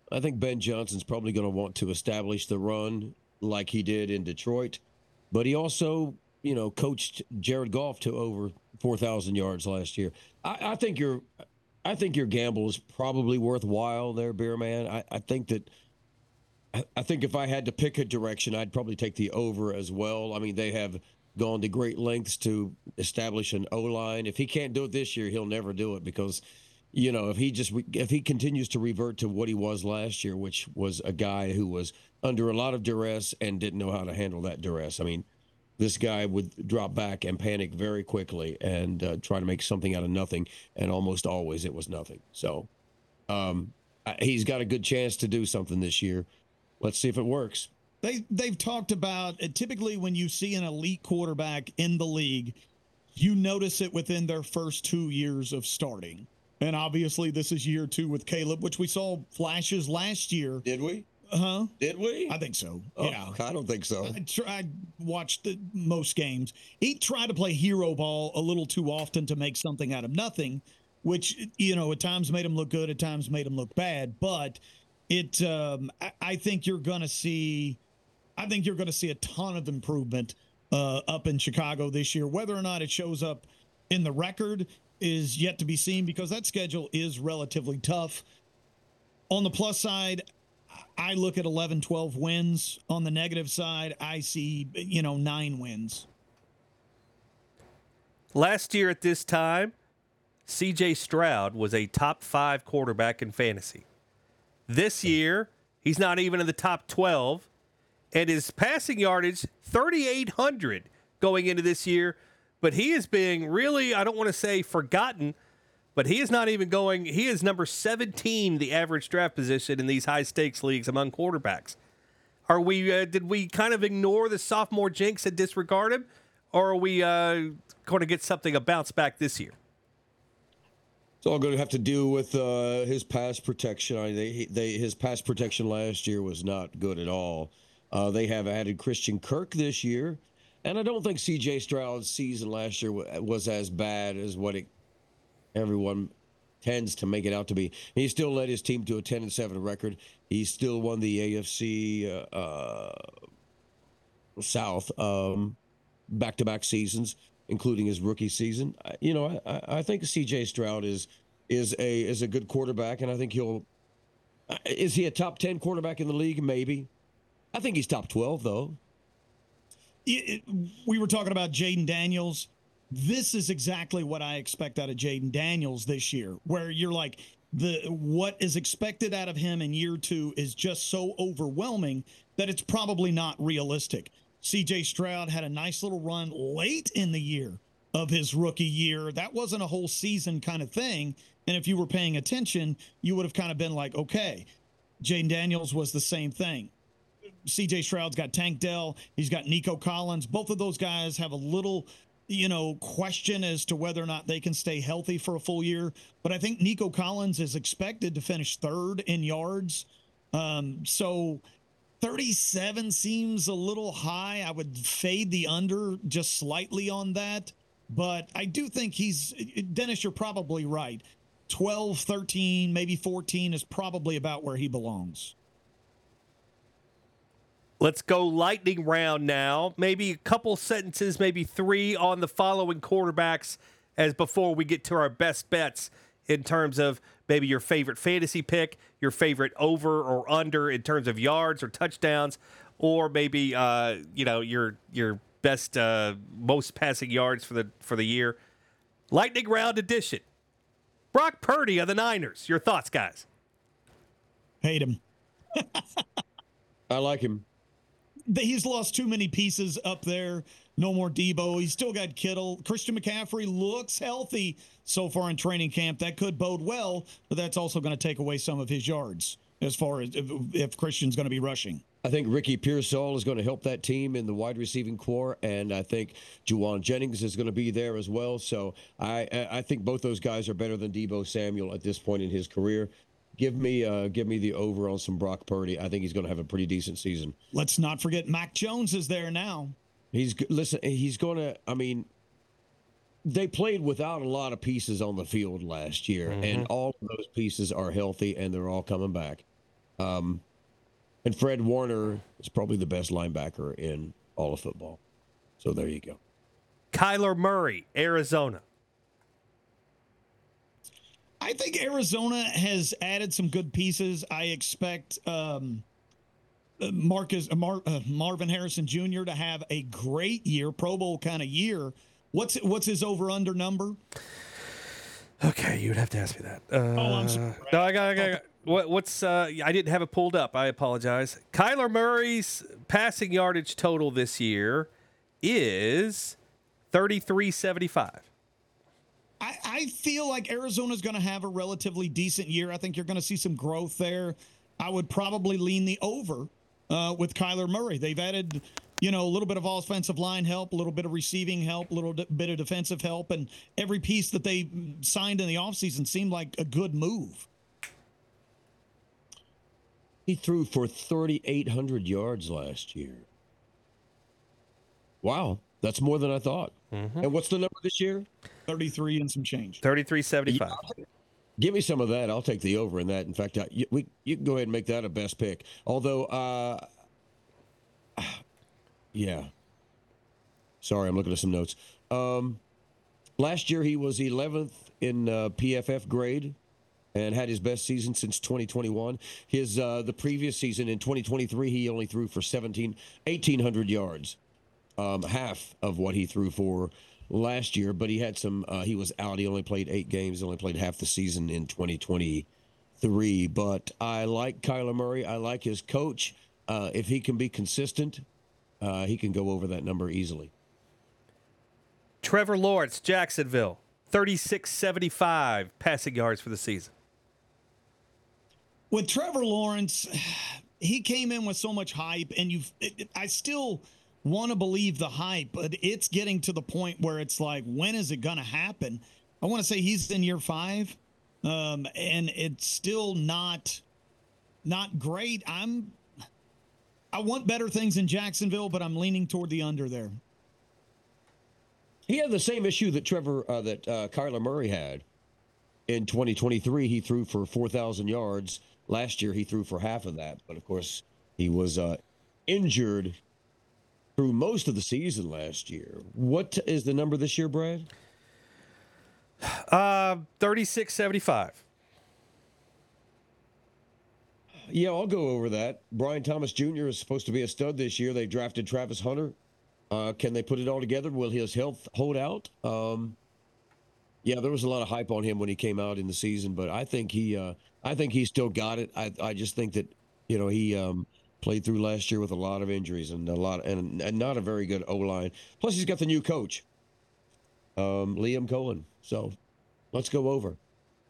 I think Ben Johnson's probably going to want to establish the run like he did in Detroit, but he also, you know, coached Jared Goff to over four thousand yards last year. I, I think your, I think your gamble is probably worthwhile there, Beer Man. I, I think that, I, I think if I had to pick a direction, I'd probably take the over as well. I mean, they have gone to great lengths to establish an O-line. If he can't do it this year, he'll never do it because, you know, if he just if he continues to revert to what he was last year, which was a guy who was under a lot of duress and didn't know how to handle that duress. I mean, this guy would drop back and panic very quickly and uh, try to make something out of nothing, and almost always it was nothing. So um, he's got a good chance to do something this year. Let's see if it works. They they've talked about uh, typically when you see an elite quarterback in the league, you notice it within their first two years of starting. And obviously, this is year two with Caleb, which we saw flashes last year. Did we? Uh-huh. Did we? I think so. Oh, yeah. I don't think so. I, tr- I watched the, most games. He tried to play hero ball a little too often to make something out of nothing, which, you know, at times made him look good, at times made him look bad. But it, um, I, I think you're going to see, I think you're going to see a ton of improvement uh, up in Chicago this year. Whether or not it shows up in the record is yet to be seen because that schedule is relatively tough. On the plus side, I look at eleven, twelve wins. On the negative side, I see, you know, nine wins. Last year at this time, C J Stroud was a top five quarterback in fantasy. This year, he's not even in the top twelve, and his passing yardage, thirty-eight hundred going into this year. But he is being really, I don't want to say forgotten, but he is not even going, he is number seventeen, the average draft position in these high-stakes leagues among quarterbacks. Are we, uh, did we kind of ignore the sophomore jinx and disregard him? Or are we uh, going to get something, a bounce back this year? It's all going to have to do with uh, his pass protection. I mean, they, they, his pass protection last year was not good at all. Uh, they have added Christian Kirk this year. And I don't think C J Stroud's season last year was as bad as what it, everyone tends to make it out to be. He still led his team to a ten and seven record. He still won the A F C uh, uh, South um, back-to-back seasons, including his rookie season. You know, I, I think C J Stroud is is a is a good quarterback, and I think he'll. Is he a top ten quarterback in the league? Maybe. I think he's top twelve though. It, it, we were talking about Jaden Daniels. This is exactly what I expect out of Jaden Daniels this year, where you're like, the what is expected out of him in year two is just so overwhelming that it's probably not realistic. C J Stroud had a nice little run late in the year of his rookie year. That wasn't a whole season kind of thing. And if you were paying attention, you would have kind of been like, okay, Jaden Daniels was the same thing. C J Stroud's got Tank Dell. He's got Nico Collins. Both of those guys have a little, you know, question as to whether or not they can stay healthy for a full year. But I think Nico Collins is expected to finish third in yards. Um, so thirty-seven seems a little high. I would fade the under just slightly on that. But I do think he's, Dennis, you're probably right. twelve, thirteen, maybe fourteen is probably about where he belongs. Let's go lightning round now. Maybe a couple sentences, maybe three on the following quarterbacks as before we get to our best bets in terms of maybe your favorite fantasy pick, your favorite over or under in terms of yards or touchdowns, or maybe uh, you know your your best uh, most passing yards for the for the year. Lightning round edition. Brock Purdy of the Niners. Your thoughts, guys? Hate him. I like him. He's lost too many pieces up there. No more Debo. He's still got Kittle. Christian McCaffrey looks healthy so far in training camp. That could bode well, but that's also going to take away some of his yards as far as if, if Christian's going to be rushing. I think Ricky Pearsall is going to help that team in the wide receiving core, and I think Juwan Jennings is going to be there as well. So I, I think both those guys are better than Debo Samuel at this point in his career. Give me, uh, give me the over on some Brock Purdy. I think he's going to have a pretty decent season. Let's not forget Mac Jones is there now. He's listen. He's going to. I mean, they played without a lot of pieces on the field last year, mm-hmm. and all of those pieces are healthy and they're all coming back. Um, and Fred Warner is probably the best linebacker in all of football. So there you go. Kyler Murray, Arizona. I think Arizona has added some good pieces. I expect um, Marcus Mar, uh, Marvin Harrison Junior to have a great year, Pro Bowl kind of year. What's what's his over under number? Okay, you'd have to ask me that. Uh, oh, I'm sorry. No, I got. I got, I got what, what's? Uh, I didn't have it pulled up. I apologize. Kyler Murray's passing yardage total this year is thirty-three seventy-five. I, I feel like Arizona's going to have a relatively decent year. I think you're going to see some growth there. I would probably lean the over uh, with Kyler Murray. They've added, you know, a little bit of offensive line help, a little bit of receiving help, a little bit of defensive help, and every piece that they signed in the offseason seemed like a good move. He threw for thirty-eight hundred yards last year. Wow, that's more than I thought. Mm-hmm. And what's the number this year? thirty-three and some change. thirty-three seventy-five. Yeah, give me some of that. I'll take the over in that. In fact, I, you, we, you can go ahead and make that a best pick. Although, uh, yeah. Sorry, I'm looking at some notes. Um, last year, he was eleventh in uh, P F F grade and had his best season since twenty twenty-one. His uh, the previous season in twenty twenty-three, he only threw for seventeen, eighteen hundred yards, um, half of what he threw for last year. But he had some. Uh, he was out. He only played eight games. Only played half the season in twenty twenty-three. But I like Kyler Murray. I like his coach. Uh, if he can be consistent, uh, he can go over that number easily. Trevor Lawrence, Jacksonville, thirty-six seventy-five passing yards for the season. With Trevor Lawrence, he came in with so much hype, and you've. I still want to believe the hype, but it's getting to the point where it's like, when is it going to happen? I want to say he's in year five, um, and it's still not not great. I'm. I want better things in Jacksonville, but I'm leaning toward the under there. He had the same issue that Trevor, uh, that uh, Kyler Murray had in twenty twenty-three. He threw for four thousand yards. Last year, he threw for half of that. But, of course, he was uh, injured through most of the season last year. What is the number this year, Brad? Uh, thirty-six seventy-five. Yeah, I'll go over that. Brian Thomas Junior is supposed to be a stud this year. They drafted Travis Hunter. Uh, can they put it all together? Will his health hold out? Um, yeah, there was a lot of hype on him when he came out in the season, but I think he, uh, I think he still got it. I, I just think that, you know, he um, played through last year with a lot of injuries and a lot, and, and not a very good O-line. Plus, he's got the new coach, um, Liam Cohen. So, let's go over.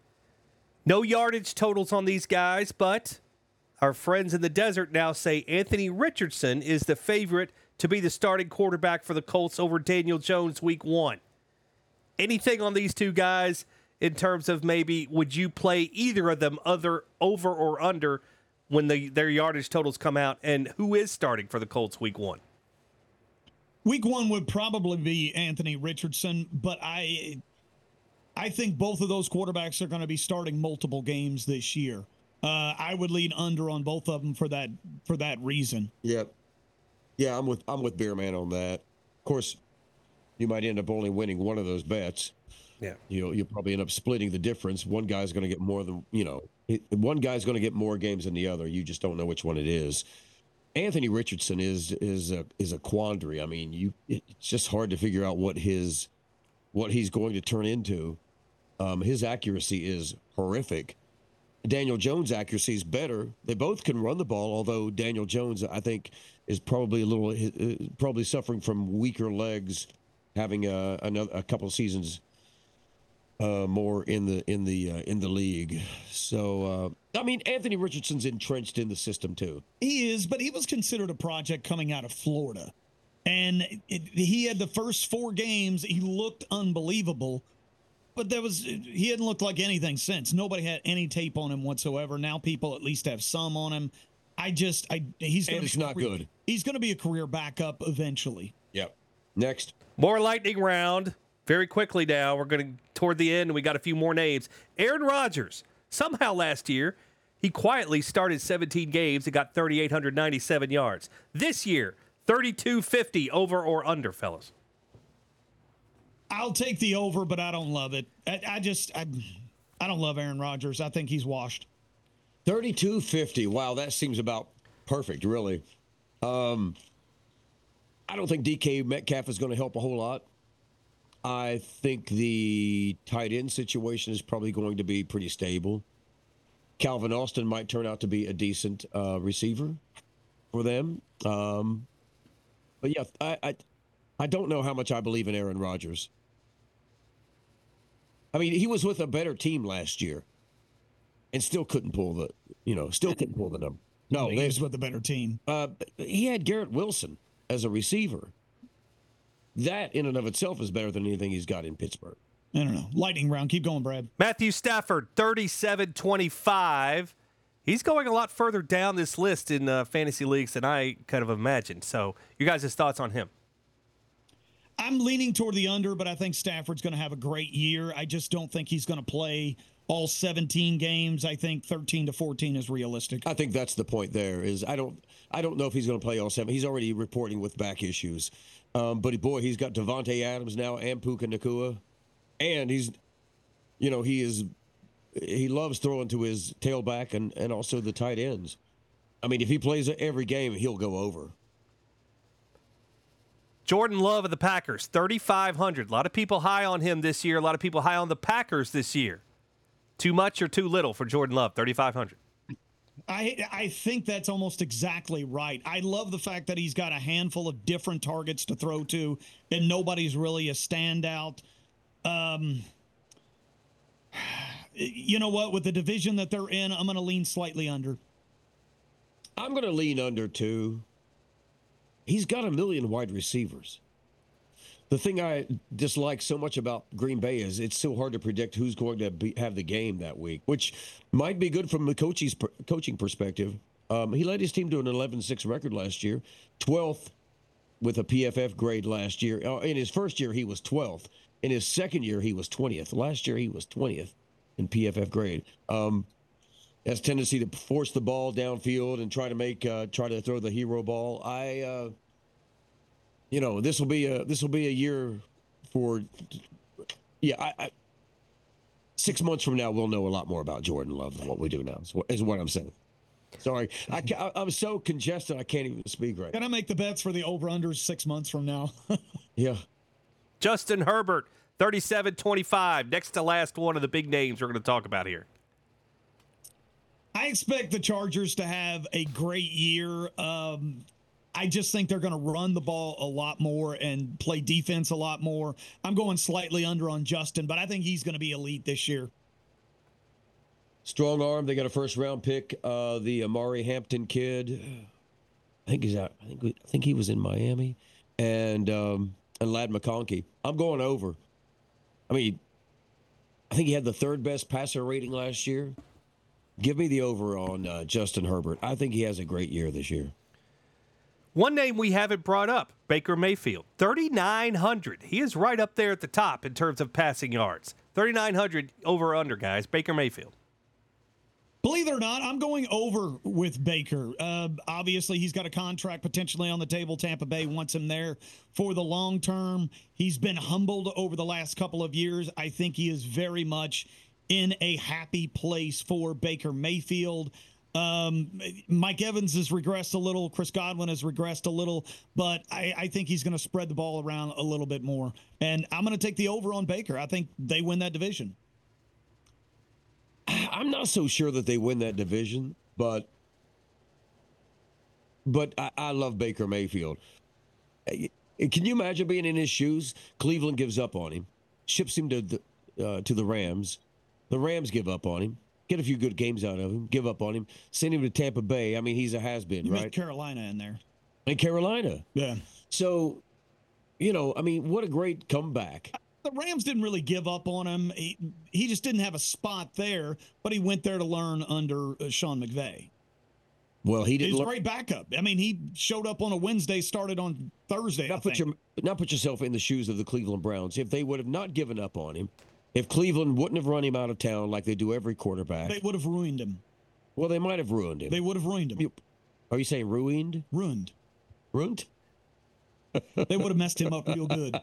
No yardage totals on these guys, but our friends in the desert now say Anthony Richardson is the favorite to be the starting quarterback for the Colts over Daniel Jones week one. Anything on these two guys in terms of maybe would you play either of them other over or under when the, their yardage totals come out, and who is starting for the Colts week one? Week one would probably be Anthony Richardson, but I I think both of those quarterbacks are going to be starting multiple games this year. Uh, I would lean under on both of them for that for that reason. Yep. Yeah, I'm with I'm with Beerman on that. Of course, you might end up only winning one of those bets. Yeah. You know, you'll probably end up splitting the difference. One guy's going to get more than, you know, one guy's going to get more games than the other. You just don't know which one it is. Anthony Richardson is is a is a quandary. I mean, you it's just hard to figure out what his what he's going to turn into. Um, his accuracy is horrific. Daniel Jones' accuracy is better. They both can run the ball, although Daniel Jones, I think, is probably a little uh, probably suffering from weaker legs, having a another a couple of seasons uh, more in the in the uh, in the league. So uh, I mean, Anthony Richardson's entrenched in the system too. He is, but he was considered a project coming out of Florida, and it, he had the first four games. He looked unbelievable. But there was he hadn't looked like anything since. Nobody had any tape on him whatsoever. Now people at least have some on him. I just I he's going and it's not career, good. He's going to be a career backup eventually. Yep. Next. More lightning round. Very quickly now. We're going to toward the end, and we got a few more names. Aaron Rodgers somehow last year he quietly started seventeen games and got three thousand eight hundred ninety-seven yards. This year, thirty-two fifty over or under, fellas. I'll take the over, but I don't love it. I, I just, I, I don't love Aaron Rodgers. I think he's washed. thirty-two fifty. Wow, that seems about perfect, really. Um, I don't think D K Metcalf is going to help a whole lot. I think the tight end situation is probably going to be pretty stable. Calvin Austin might turn out to be a decent uh, receiver for them. Um, but yeah, I, I I don't know how much I believe in Aaron Rodgers. I mean, he was with a better team last year and still couldn't pull the, you know, still couldn't pull the number. No, he was with a better team. Uh, he had Garrett Wilson as a receiver. That in and of itself is better than anything he's got in Pittsburgh. I don't know. Lightning round. Keep going, Brad. Matthew Stafford, thirty-seven twenty-five. He's going a lot further down this list in uh, fantasy leagues than I kind of imagined. So, you guys' thoughts on him? I'm leaning toward the under, but I think Stafford's going to have a great year. I just don't think he's going to play all seventeen games. I think thirteen to fourteen is realistic. I think that's the point there is I don't I don't know if he's going to play all seven. He's already reporting with back issues. Um, but, boy, he's got Devontae Adams now and Puka Nacua. And he's, you know, he is he loves throwing to his tailback and, and also the tight ends. I mean, if he plays every game, he'll go over. Jordan Love of the Packers, thirty-five hundred. A lot of people high on him this year. A lot of people high on the Packers this year. Too much or too little for Jordan Love, thirty-five hundred. I I think that's almost exactly right. I love the fact that he's got a handful of different targets to throw to, and nobody's really a standout. Um, you know what? With the division that they're in, I'm going to lean slightly under. I'm going to lean under, too. He's got a million wide receivers. The thing I dislike so much about Green Bay is it's so hard to predict who's going to be, have the game that week, which might be good from the coach's, coaching perspective. Um, he led his team to an eleven six record last year, twelfth with a P F F grade last year. Uh, in his first year, he was twelfth. In his second year, he was twentieth. Last year, he was twentieth in P F F grade. Um, has tendency to force the ball downfield and try to make uh, try to throw the hero ball. I, uh, you know, this will be a this will be a year for, yeah. I, I, six months from now, we'll know a lot more about Jordan Love than what we do now. Is what, is what I'm saying. Sorry, I, I, I'm so congested I can't even speak right. Can I make the bets for the over/unders six months from now? Yeah. Justin Herbert, thirty-seven twenty-five. Next to last one of the big names we're going to talk about here. I expect the Chargers to have a great year. Um, I just think they're going to run the ball a lot more and play defense a lot more. I'm going slightly under on Justin, but I think he's going to be elite this year. Strong arm. They got a first round pick. Uh, the Amari Hampton kid. I think he's out. I think I think he was in Miami, and um, and Ladd McConkey. I'm going over. I mean, I think he had the third best passer rating last year. Give me the over on uh, Justin Herbert. I think he has a great year this year. One name we haven't brought up, Baker Mayfield, thirty-nine hundred. He is right up there at the top in terms of passing yards. thirty-nine hundred over under, guys. Baker Mayfield. Believe it or not, I'm going over with Baker. Uh, obviously, he's got a contract potentially on the table. Tampa Bay wants him there for the long term. He's been humbled over the last couple of years. I think he is very much in a happy place for Baker Mayfield. Um, Mike Evans has regressed a little. Chris Godwin has regressed a little, but I, I think he's going to spread the ball around a little bit more. And I'm going to take the over on Baker. I think they win that division. I'm not so sure that they win that division, but but I, I love Baker Mayfield. Can you imagine being in his shoes? Cleveland gives up on him, ships him to the, uh, to the Rams. The Rams give up on him, get a few good games out of him, give up on him, send him to Tampa Bay. I mean, he's a has-been, you right? made Carolina in there. And Carolina. Yeah. So, you know, I mean, what a great comeback. The Rams didn't really give up on him. He, he just didn't have a spot there, but he went there to learn under uh, Sean McVay. Well, he didn't. He's a learn- great backup. I mean, he showed up on a Wednesday, started on Thursday. Now I put think. your now put yourself in the shoes of the Cleveland Browns. If they would have not given up on him, if Cleveland wouldn't have run him out of town like they do every quarterback, They would have ruined him. Well, they might have ruined him. They would have ruined him. Are you saying ruined? Ruined. Ruined? They would have messed him up real good.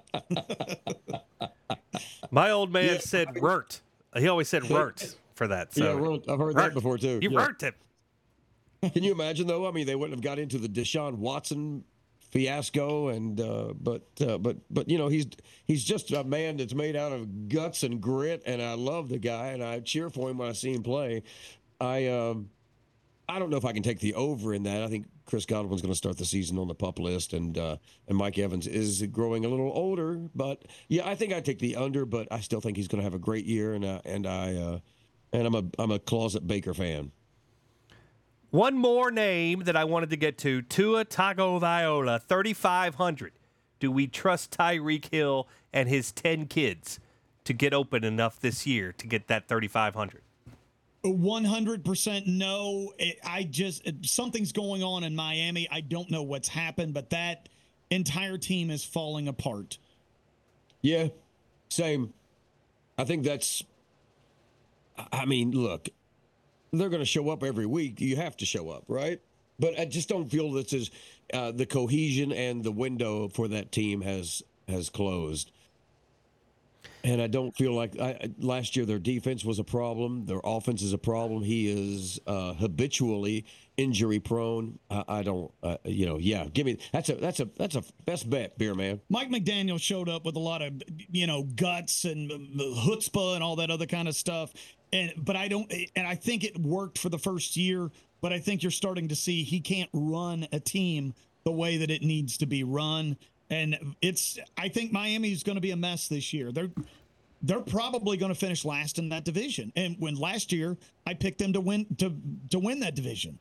My old man Yeah. said "rurt." He always said "rurt" for that. So. Yeah, ruined. I've heard Rurt. that before too. You Yeah. rurt him. Can you imagine though? I mean, they wouldn't have got into the Deshaun Watson fiasco, and uh, but uh, but but you know, he's he's just a man that's made out of guts and grit, and I love the guy, and I cheer for him when I see him play. I um, I don't know if I can take the over in that. I think Chris Godwin's going to start the season on the PUP list, and uh, and Mike Evans is growing a little older, but yeah, I think I take the under, but I still think he's going to have a great year, and uh, and I uh, and I'm a I'm a closet Baker fan. One more name that I wanted to get to, Tua Tagovailoa, thirty-five hundred. Do we trust Tyreek Hill and his ten kids to get open enough this year to get that thirty-five hundred? one hundred percent no. It, I just, it, something's going on in Miami. I don't know what's happened, but that entire team is falling apart. Yeah, same. I think that's, I mean, look, they're going to show up every week. You have to show up, right? But I just don't feel this is uh, the cohesion and the window for that team has has closed. And I don't feel like I, last year their defense was a problem. Their offense is a problem. He is uh, habitually injury prone. I, I don't, uh, you know, yeah. Give me that's a that's a that's a best bet, beer man. Mike McDaniel showed up with a lot of, you know, guts and chutzpah and all that other kind of stuff. And but I don't, and I think it worked for the first year. But I think you're starting to see he can't run a team the way that it needs to be run. And it's, I think Miami's going to be a mess this year. They're, they're probably going to finish last in that division. And when last year I picked them to win, to, to win that division.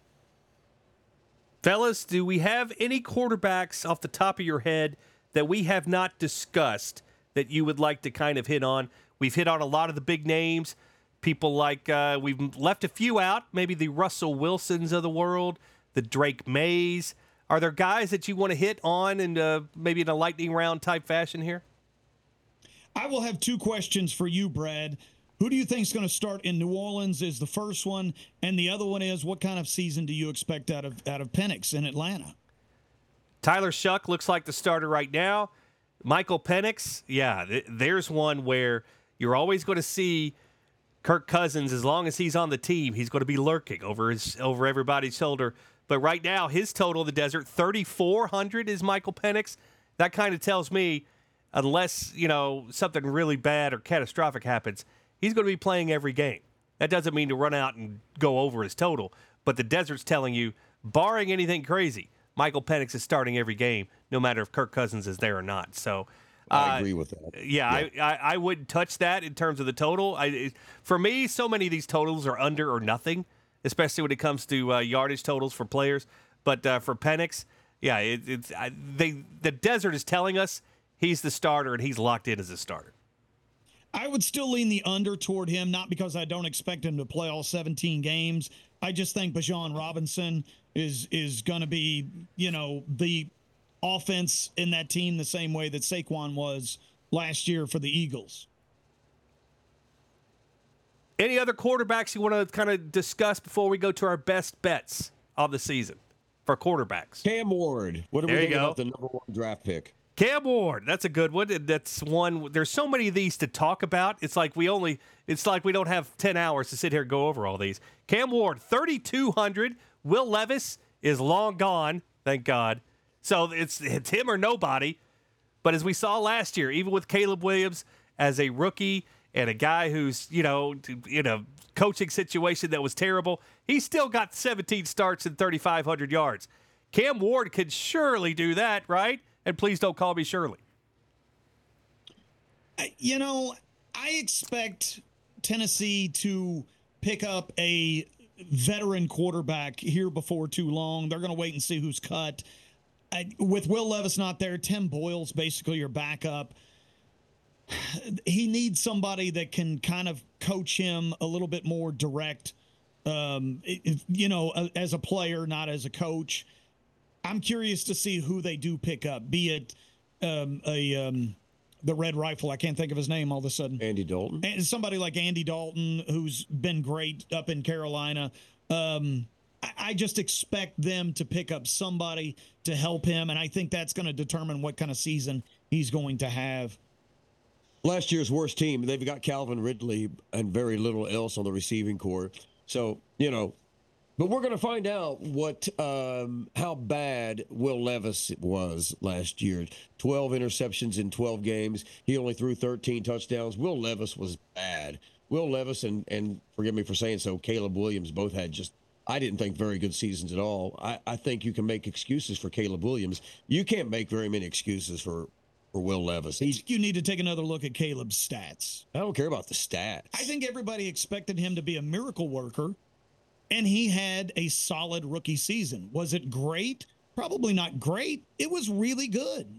Fellas, do we have any quarterbacks off the top of your head that we have not discussed that you would like to kind of hit on? We've hit on a lot of the big names. People like, uh, we've left a few out, maybe the Russell Wilsons of the world, the Drake Mays. Are there guys that you want to hit on and uh, maybe in a lightning round type fashion here? I will have two questions for you, Brad. Who do you think is going to start in New Orleans is the first one, and the other one is what kind of season do you expect out of out of Penix in Atlanta? Tyler Shuck looks like the starter right now. Michael Penix, yeah, th- there's one where you're always going to see Kirk Cousins, as long as he's on the team, he's going to be lurking over his over everybody's shoulder. But right now, his total in the desert, thirty-four hundred is Michael Penix. That kind of tells me, unless, you know, something really bad or catastrophic happens, he's going to be playing every game. That doesn't mean to run out and go over his total. But the desert's telling you, barring anything crazy, Michael Penix is starting every game, no matter if Kirk Cousins is there or not. So I uh, agree with that. Yeah, yeah. I, I, I wouldn't touch that in terms of the total. I, for me, so many of these totals are under or nothing, especially when it comes to uh, yardage totals for players. But uh, for Penix, yeah, it, it's I, they the desert is telling us he's the starter and he's locked in as a starter. I would still lean the under toward him, not because I don't expect him to play all seventeen games. I just think Bijan Robinson is is going to be, you know, the offense in that team the same way that Saquon was last year for the Eagles. Any other quarterbacks you want to kind of discuss before we go to our best bets of the season for quarterbacks? Cam Ward. What do we There you think go. about the number one draft pick? Cam Ward, that's a good one. And that's one. There's so many of these to talk about. It's like we only. It's like we don't have ten hours to sit here and go over all these. Cam Ward, thirty-two hundred. Will Levis is long gone, thank God. So it's it's him or nobody. But as we saw last year, even with Caleb Williams as a rookie and a guy who's, you know, in a coaching situation that was terrible, he still got seventeen starts and thirty-five hundred yards. Cam Ward could surely do that, right? And please don't call me Shirley. You know, I expect Tennessee to pick up a veteran quarterback here before too long. They're going to wait and see who's cut. I, with Will Levis not there, Tim Boyle's basically your backup. He needs somebody that can kind of coach him a little bit more direct, um, it, you know, as a player, not as a coach. I'm curious to see who they do pick up, be it um, a um, the Red Rifle. I can't think of his name all of a sudden. Andy Dalton. And somebody like Andy Dalton, who's been great up in Carolina. Um, I, I just expect them to pick up somebody to help him, and I think that's going to determine what kind of season he's going to have. Last year's worst team, they've got Calvin Ridley and very little else on the receiving corps. So, you know, but we're going to find out what um, how bad Will Levis was last year. twelve interceptions in twelve games. He only threw thirteen touchdowns. Will Levis was bad. Will Levis and, and forgive me for saying so, Caleb Williams both had just, I didn't think very good seasons at all. I, I think you can make excuses for Caleb Williams. You can't make very many excuses for for Will Levis. He's, you need to take another look at Caleb's stats. I don't care about the stats. I think everybody expected him to be a miracle worker, and he had a solid rookie season. Was it great? Probably not great. It was really good.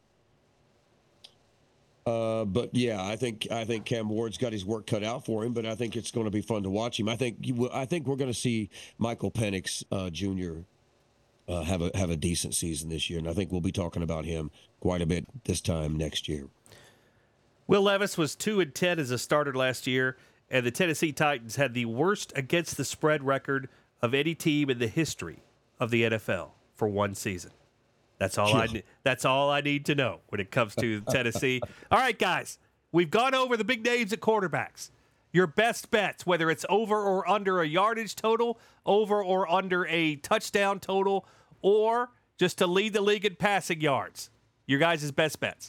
Uh, but yeah, I think I think Cam Ward's got his work cut out for him. But I think it's going to be fun to watch him. I think you, I think we're going to see Michael Penix uh, Junior Uh, have a have a decent season this year, and I think we'll be talking about him quite a bit this time next year. Will Levis was two and ten as a starter last year, and the Tennessee Titans had the worst against the spread record of any team in the history of the N F L for one season. That's all I ne- that's all I need to know when it comes to Tennessee. All right, guys, we've gone over the big names at quarterbacks. Your best bets, whether it's over or under a yardage total, over or under a touchdown total, or just to lead the league in passing yards. Your guys' best bets.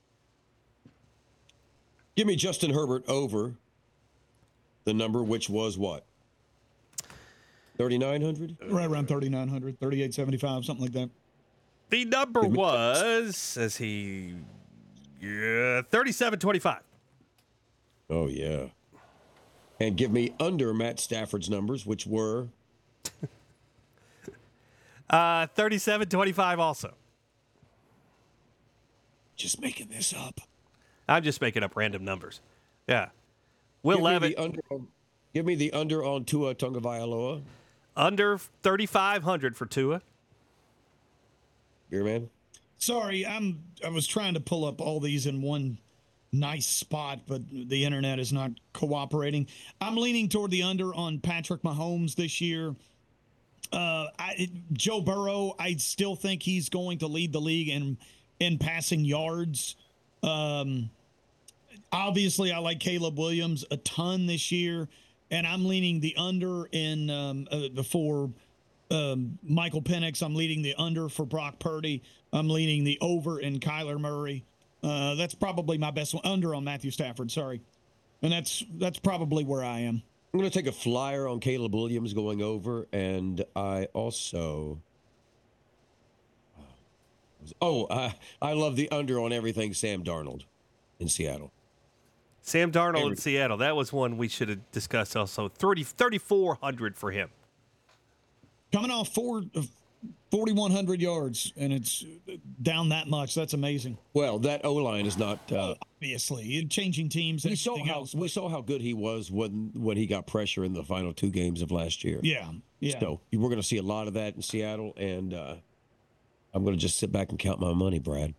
Give me Justin Herbert over the number, which was what? thirty-nine hundred? Right around thirty-nine hundred, thirty-eight seventy-five, something like that. The number was, as he, yeah, thirty-seven twenty-five. Oh, yeah. And give me under Matt Stafford's numbers, which were? uh, thirty-seven twenty-five also. Just making this up. I'm just making up random numbers. Yeah. Will give Levis. Me the under, give me the under on Tua Tagovailoa. Under thirty-five hundred for Tua. Your man? Sorry, I'm. I was trying to pull up all these in one nice spot, but the internet is not cooperating. I'm leaning toward the under on Patrick Mahomes this year. Uh, I, Joe Burrow, I still think he's going to lead the league in in passing yards. Um, obviously, I like Caleb Williams a ton this year, and I'm leaning the under in um, uh, for um, Michael Penix. I'm leaning the under for Brock Purdy. I'm leaning the over in Kyler Murray. Uh, that's probably my best one. Under on Matthew Stafford, sorry. And that's that's probably where I am. I'm going to take a flyer on Caleb Williams going over, and I also... Oh, I, I love the under on everything Sam Darnold in Seattle. Sam Darnold Every- in Seattle. That was one we should have discussed also. thirty, thirty-four hundred for him. Coming off four, forty-one hundred yards, and it's down that much. That's amazing. Well, that O-line is not... Uh, Obviously, changing teams and we saw everything how else. we saw how good he was when when he got pressure in the final two games of last year. Yeah, yeah. So we're going to see a lot of that in Seattle, and uh, I'm going to just sit back and count my money, Brad.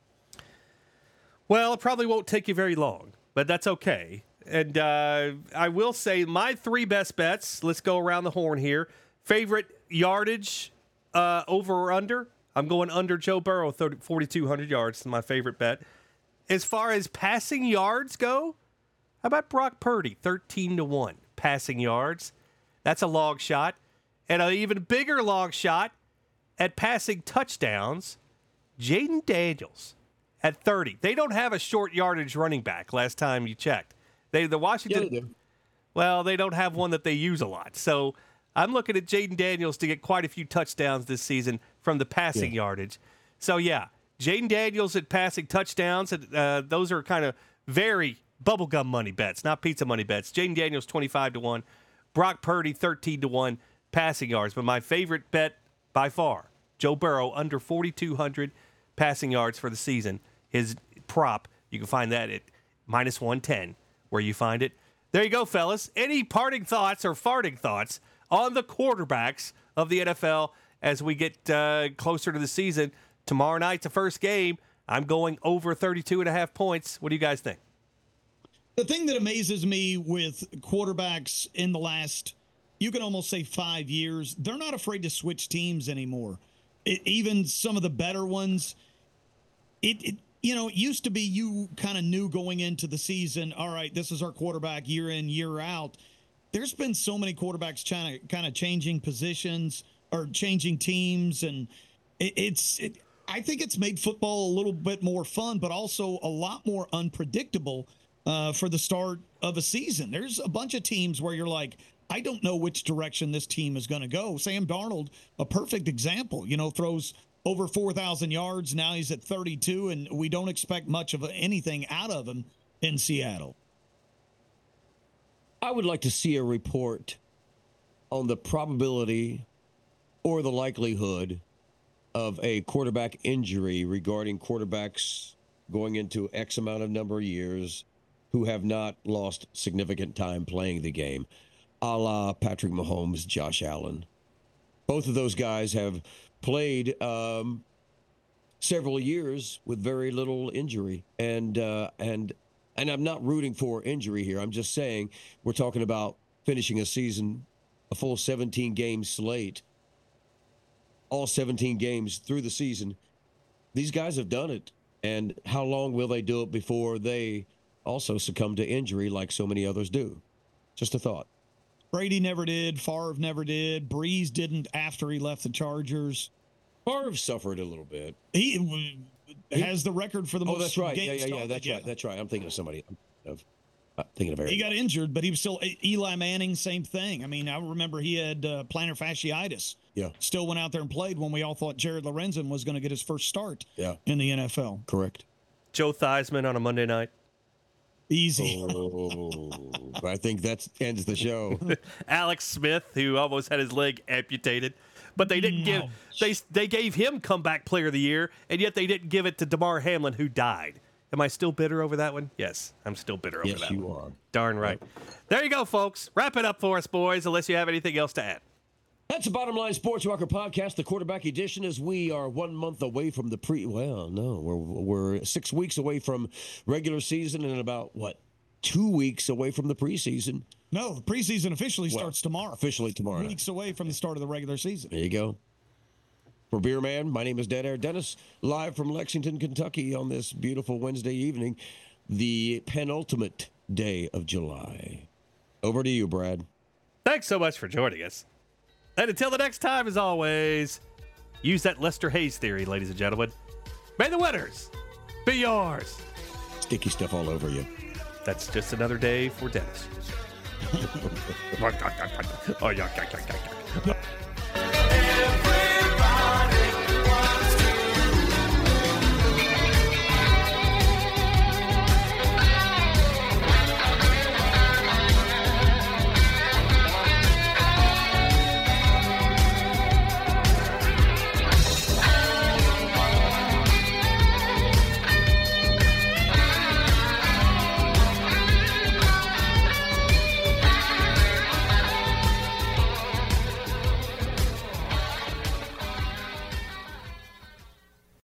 Well, it probably won't take you very long, but that's okay. And uh, I will say my three best bets. Let's go around the horn here. Favorite yardage, uh, over or under? I'm going under Joe Burrow, forty-two hundred yards. My favorite bet. As far as passing yards go, how about Brock Purdy, thirteen to one passing yards? That's a long shot. And an even bigger long shot at passing touchdowns, Jaden Daniels at thirty. They don't have a short yardage running back last time you checked. They the Washington Yeah, they do. Well, they don't have one that they use a lot. So I'm looking at Jaden Daniels to get quite a few touchdowns this season from the passing Yeah. yardage. So, yeah, Jaden Daniels at passing touchdowns. Uh, those are kind of very bubblegum money bets, not pizza money bets. Jaden Daniels, twenty-five to one. Brock Purdy, thirteen to one passing yards. But my favorite bet by far, Joe Burrow, under forty-two hundred passing yards for the season. His prop, you can find that at minus one ten, where you find it. There you go, fellas. Any parting thoughts or farting thoughts on the quarterbacks of the N F L as we get uh, closer to the season? Tomorrow night's the first game. I'm going over thirty-two and a half points. What do you guys think? The thing that amazes me with quarterbacks in the last you can almost say five years, they're not afraid to switch teams anymore. It, even some of the better ones, it, it you know, it used to be you kind of knew going into the season, all right, this is our quarterback year in, year out. There's been so many quarterbacks kind of kind of changing positions or changing teams, and it, it's it, I think it's made football a little bit more fun, but also a lot more unpredictable uh, for the start of a season. There's a bunch of teams where you're like, I don't know which direction this team is going to go. Sam Darnold, a perfect example, you know, throws over four thousand yards. Now he's at thirty-two, and we don't expect much of anything out of him in Seattle. I would like to see a report on the probability or the likelihood of a quarterback injury regarding quarterbacks going into X amount of number of years who have not lost significant time playing the game, a la Patrick Mahomes, Josh Allen. Both of those guys have played um, several years with very little injury, and uh, and and I'm not rooting for injury here. I'm just saying we're talking about finishing a season, a full seventeen game slate, all seventeen games through the season. These guys have done it, and how long will they do it before they also succumb to injury like so many others do? Just a thought. Brady never did. Favre never did. Breeze didn't after he left the Chargers. Favre suffered a little bit. He has the record for the most. Oh, that's right. Yeah, games yeah, yeah. started. That's yeah. right. That's right. I'm thinking of somebody. Of, uh, thinking of Aaron. He got injured, but he was still Eli Manning. Same thing. I mean, I remember he had uh, plantar fasciitis. Yeah. Still went out there and played when we all thought Jared Lorenzen was going to get his first start. Yeah. In the N F L. Correct. Joe Theismann on a Monday night. Easy. Oh, I think that ends the show. Alex Smith, who almost had his leg amputated, but they didn't give they they gave him comeback player of the year, and yet they didn't give it to DeMar Hamlin, who died. Am I still bitter over that one? Yes, I'm still bitter over Yes, that you one. are. Darn right. There you go, folks. Wrap it up for us, boys, unless you have anything else to add. That's the Bottom Line Sports Rocker podcast, the quarterback edition, as we are one month away from the pre. Well, no, we're we're six weeks away from regular season and about what two weeks away from the preseason. No, the preseason officially Well, starts tomorrow. Officially tomorrow. Weeks away from the start of the regular season. There you go. For Beer Man, my name is Dead Air Dennis, live from Lexington, Kentucky on this beautiful Wednesday evening, the penultimate day of July. Over to you, Brad. Thanks so much for joining us. And until the next time, as always, use that Lester Hayes theory, ladies and gentlemen. May the winners be yours. Sticky stuff all over you. That's just another day for Dennis. Oh, yeah, yeah, yeah, yeah, yeah.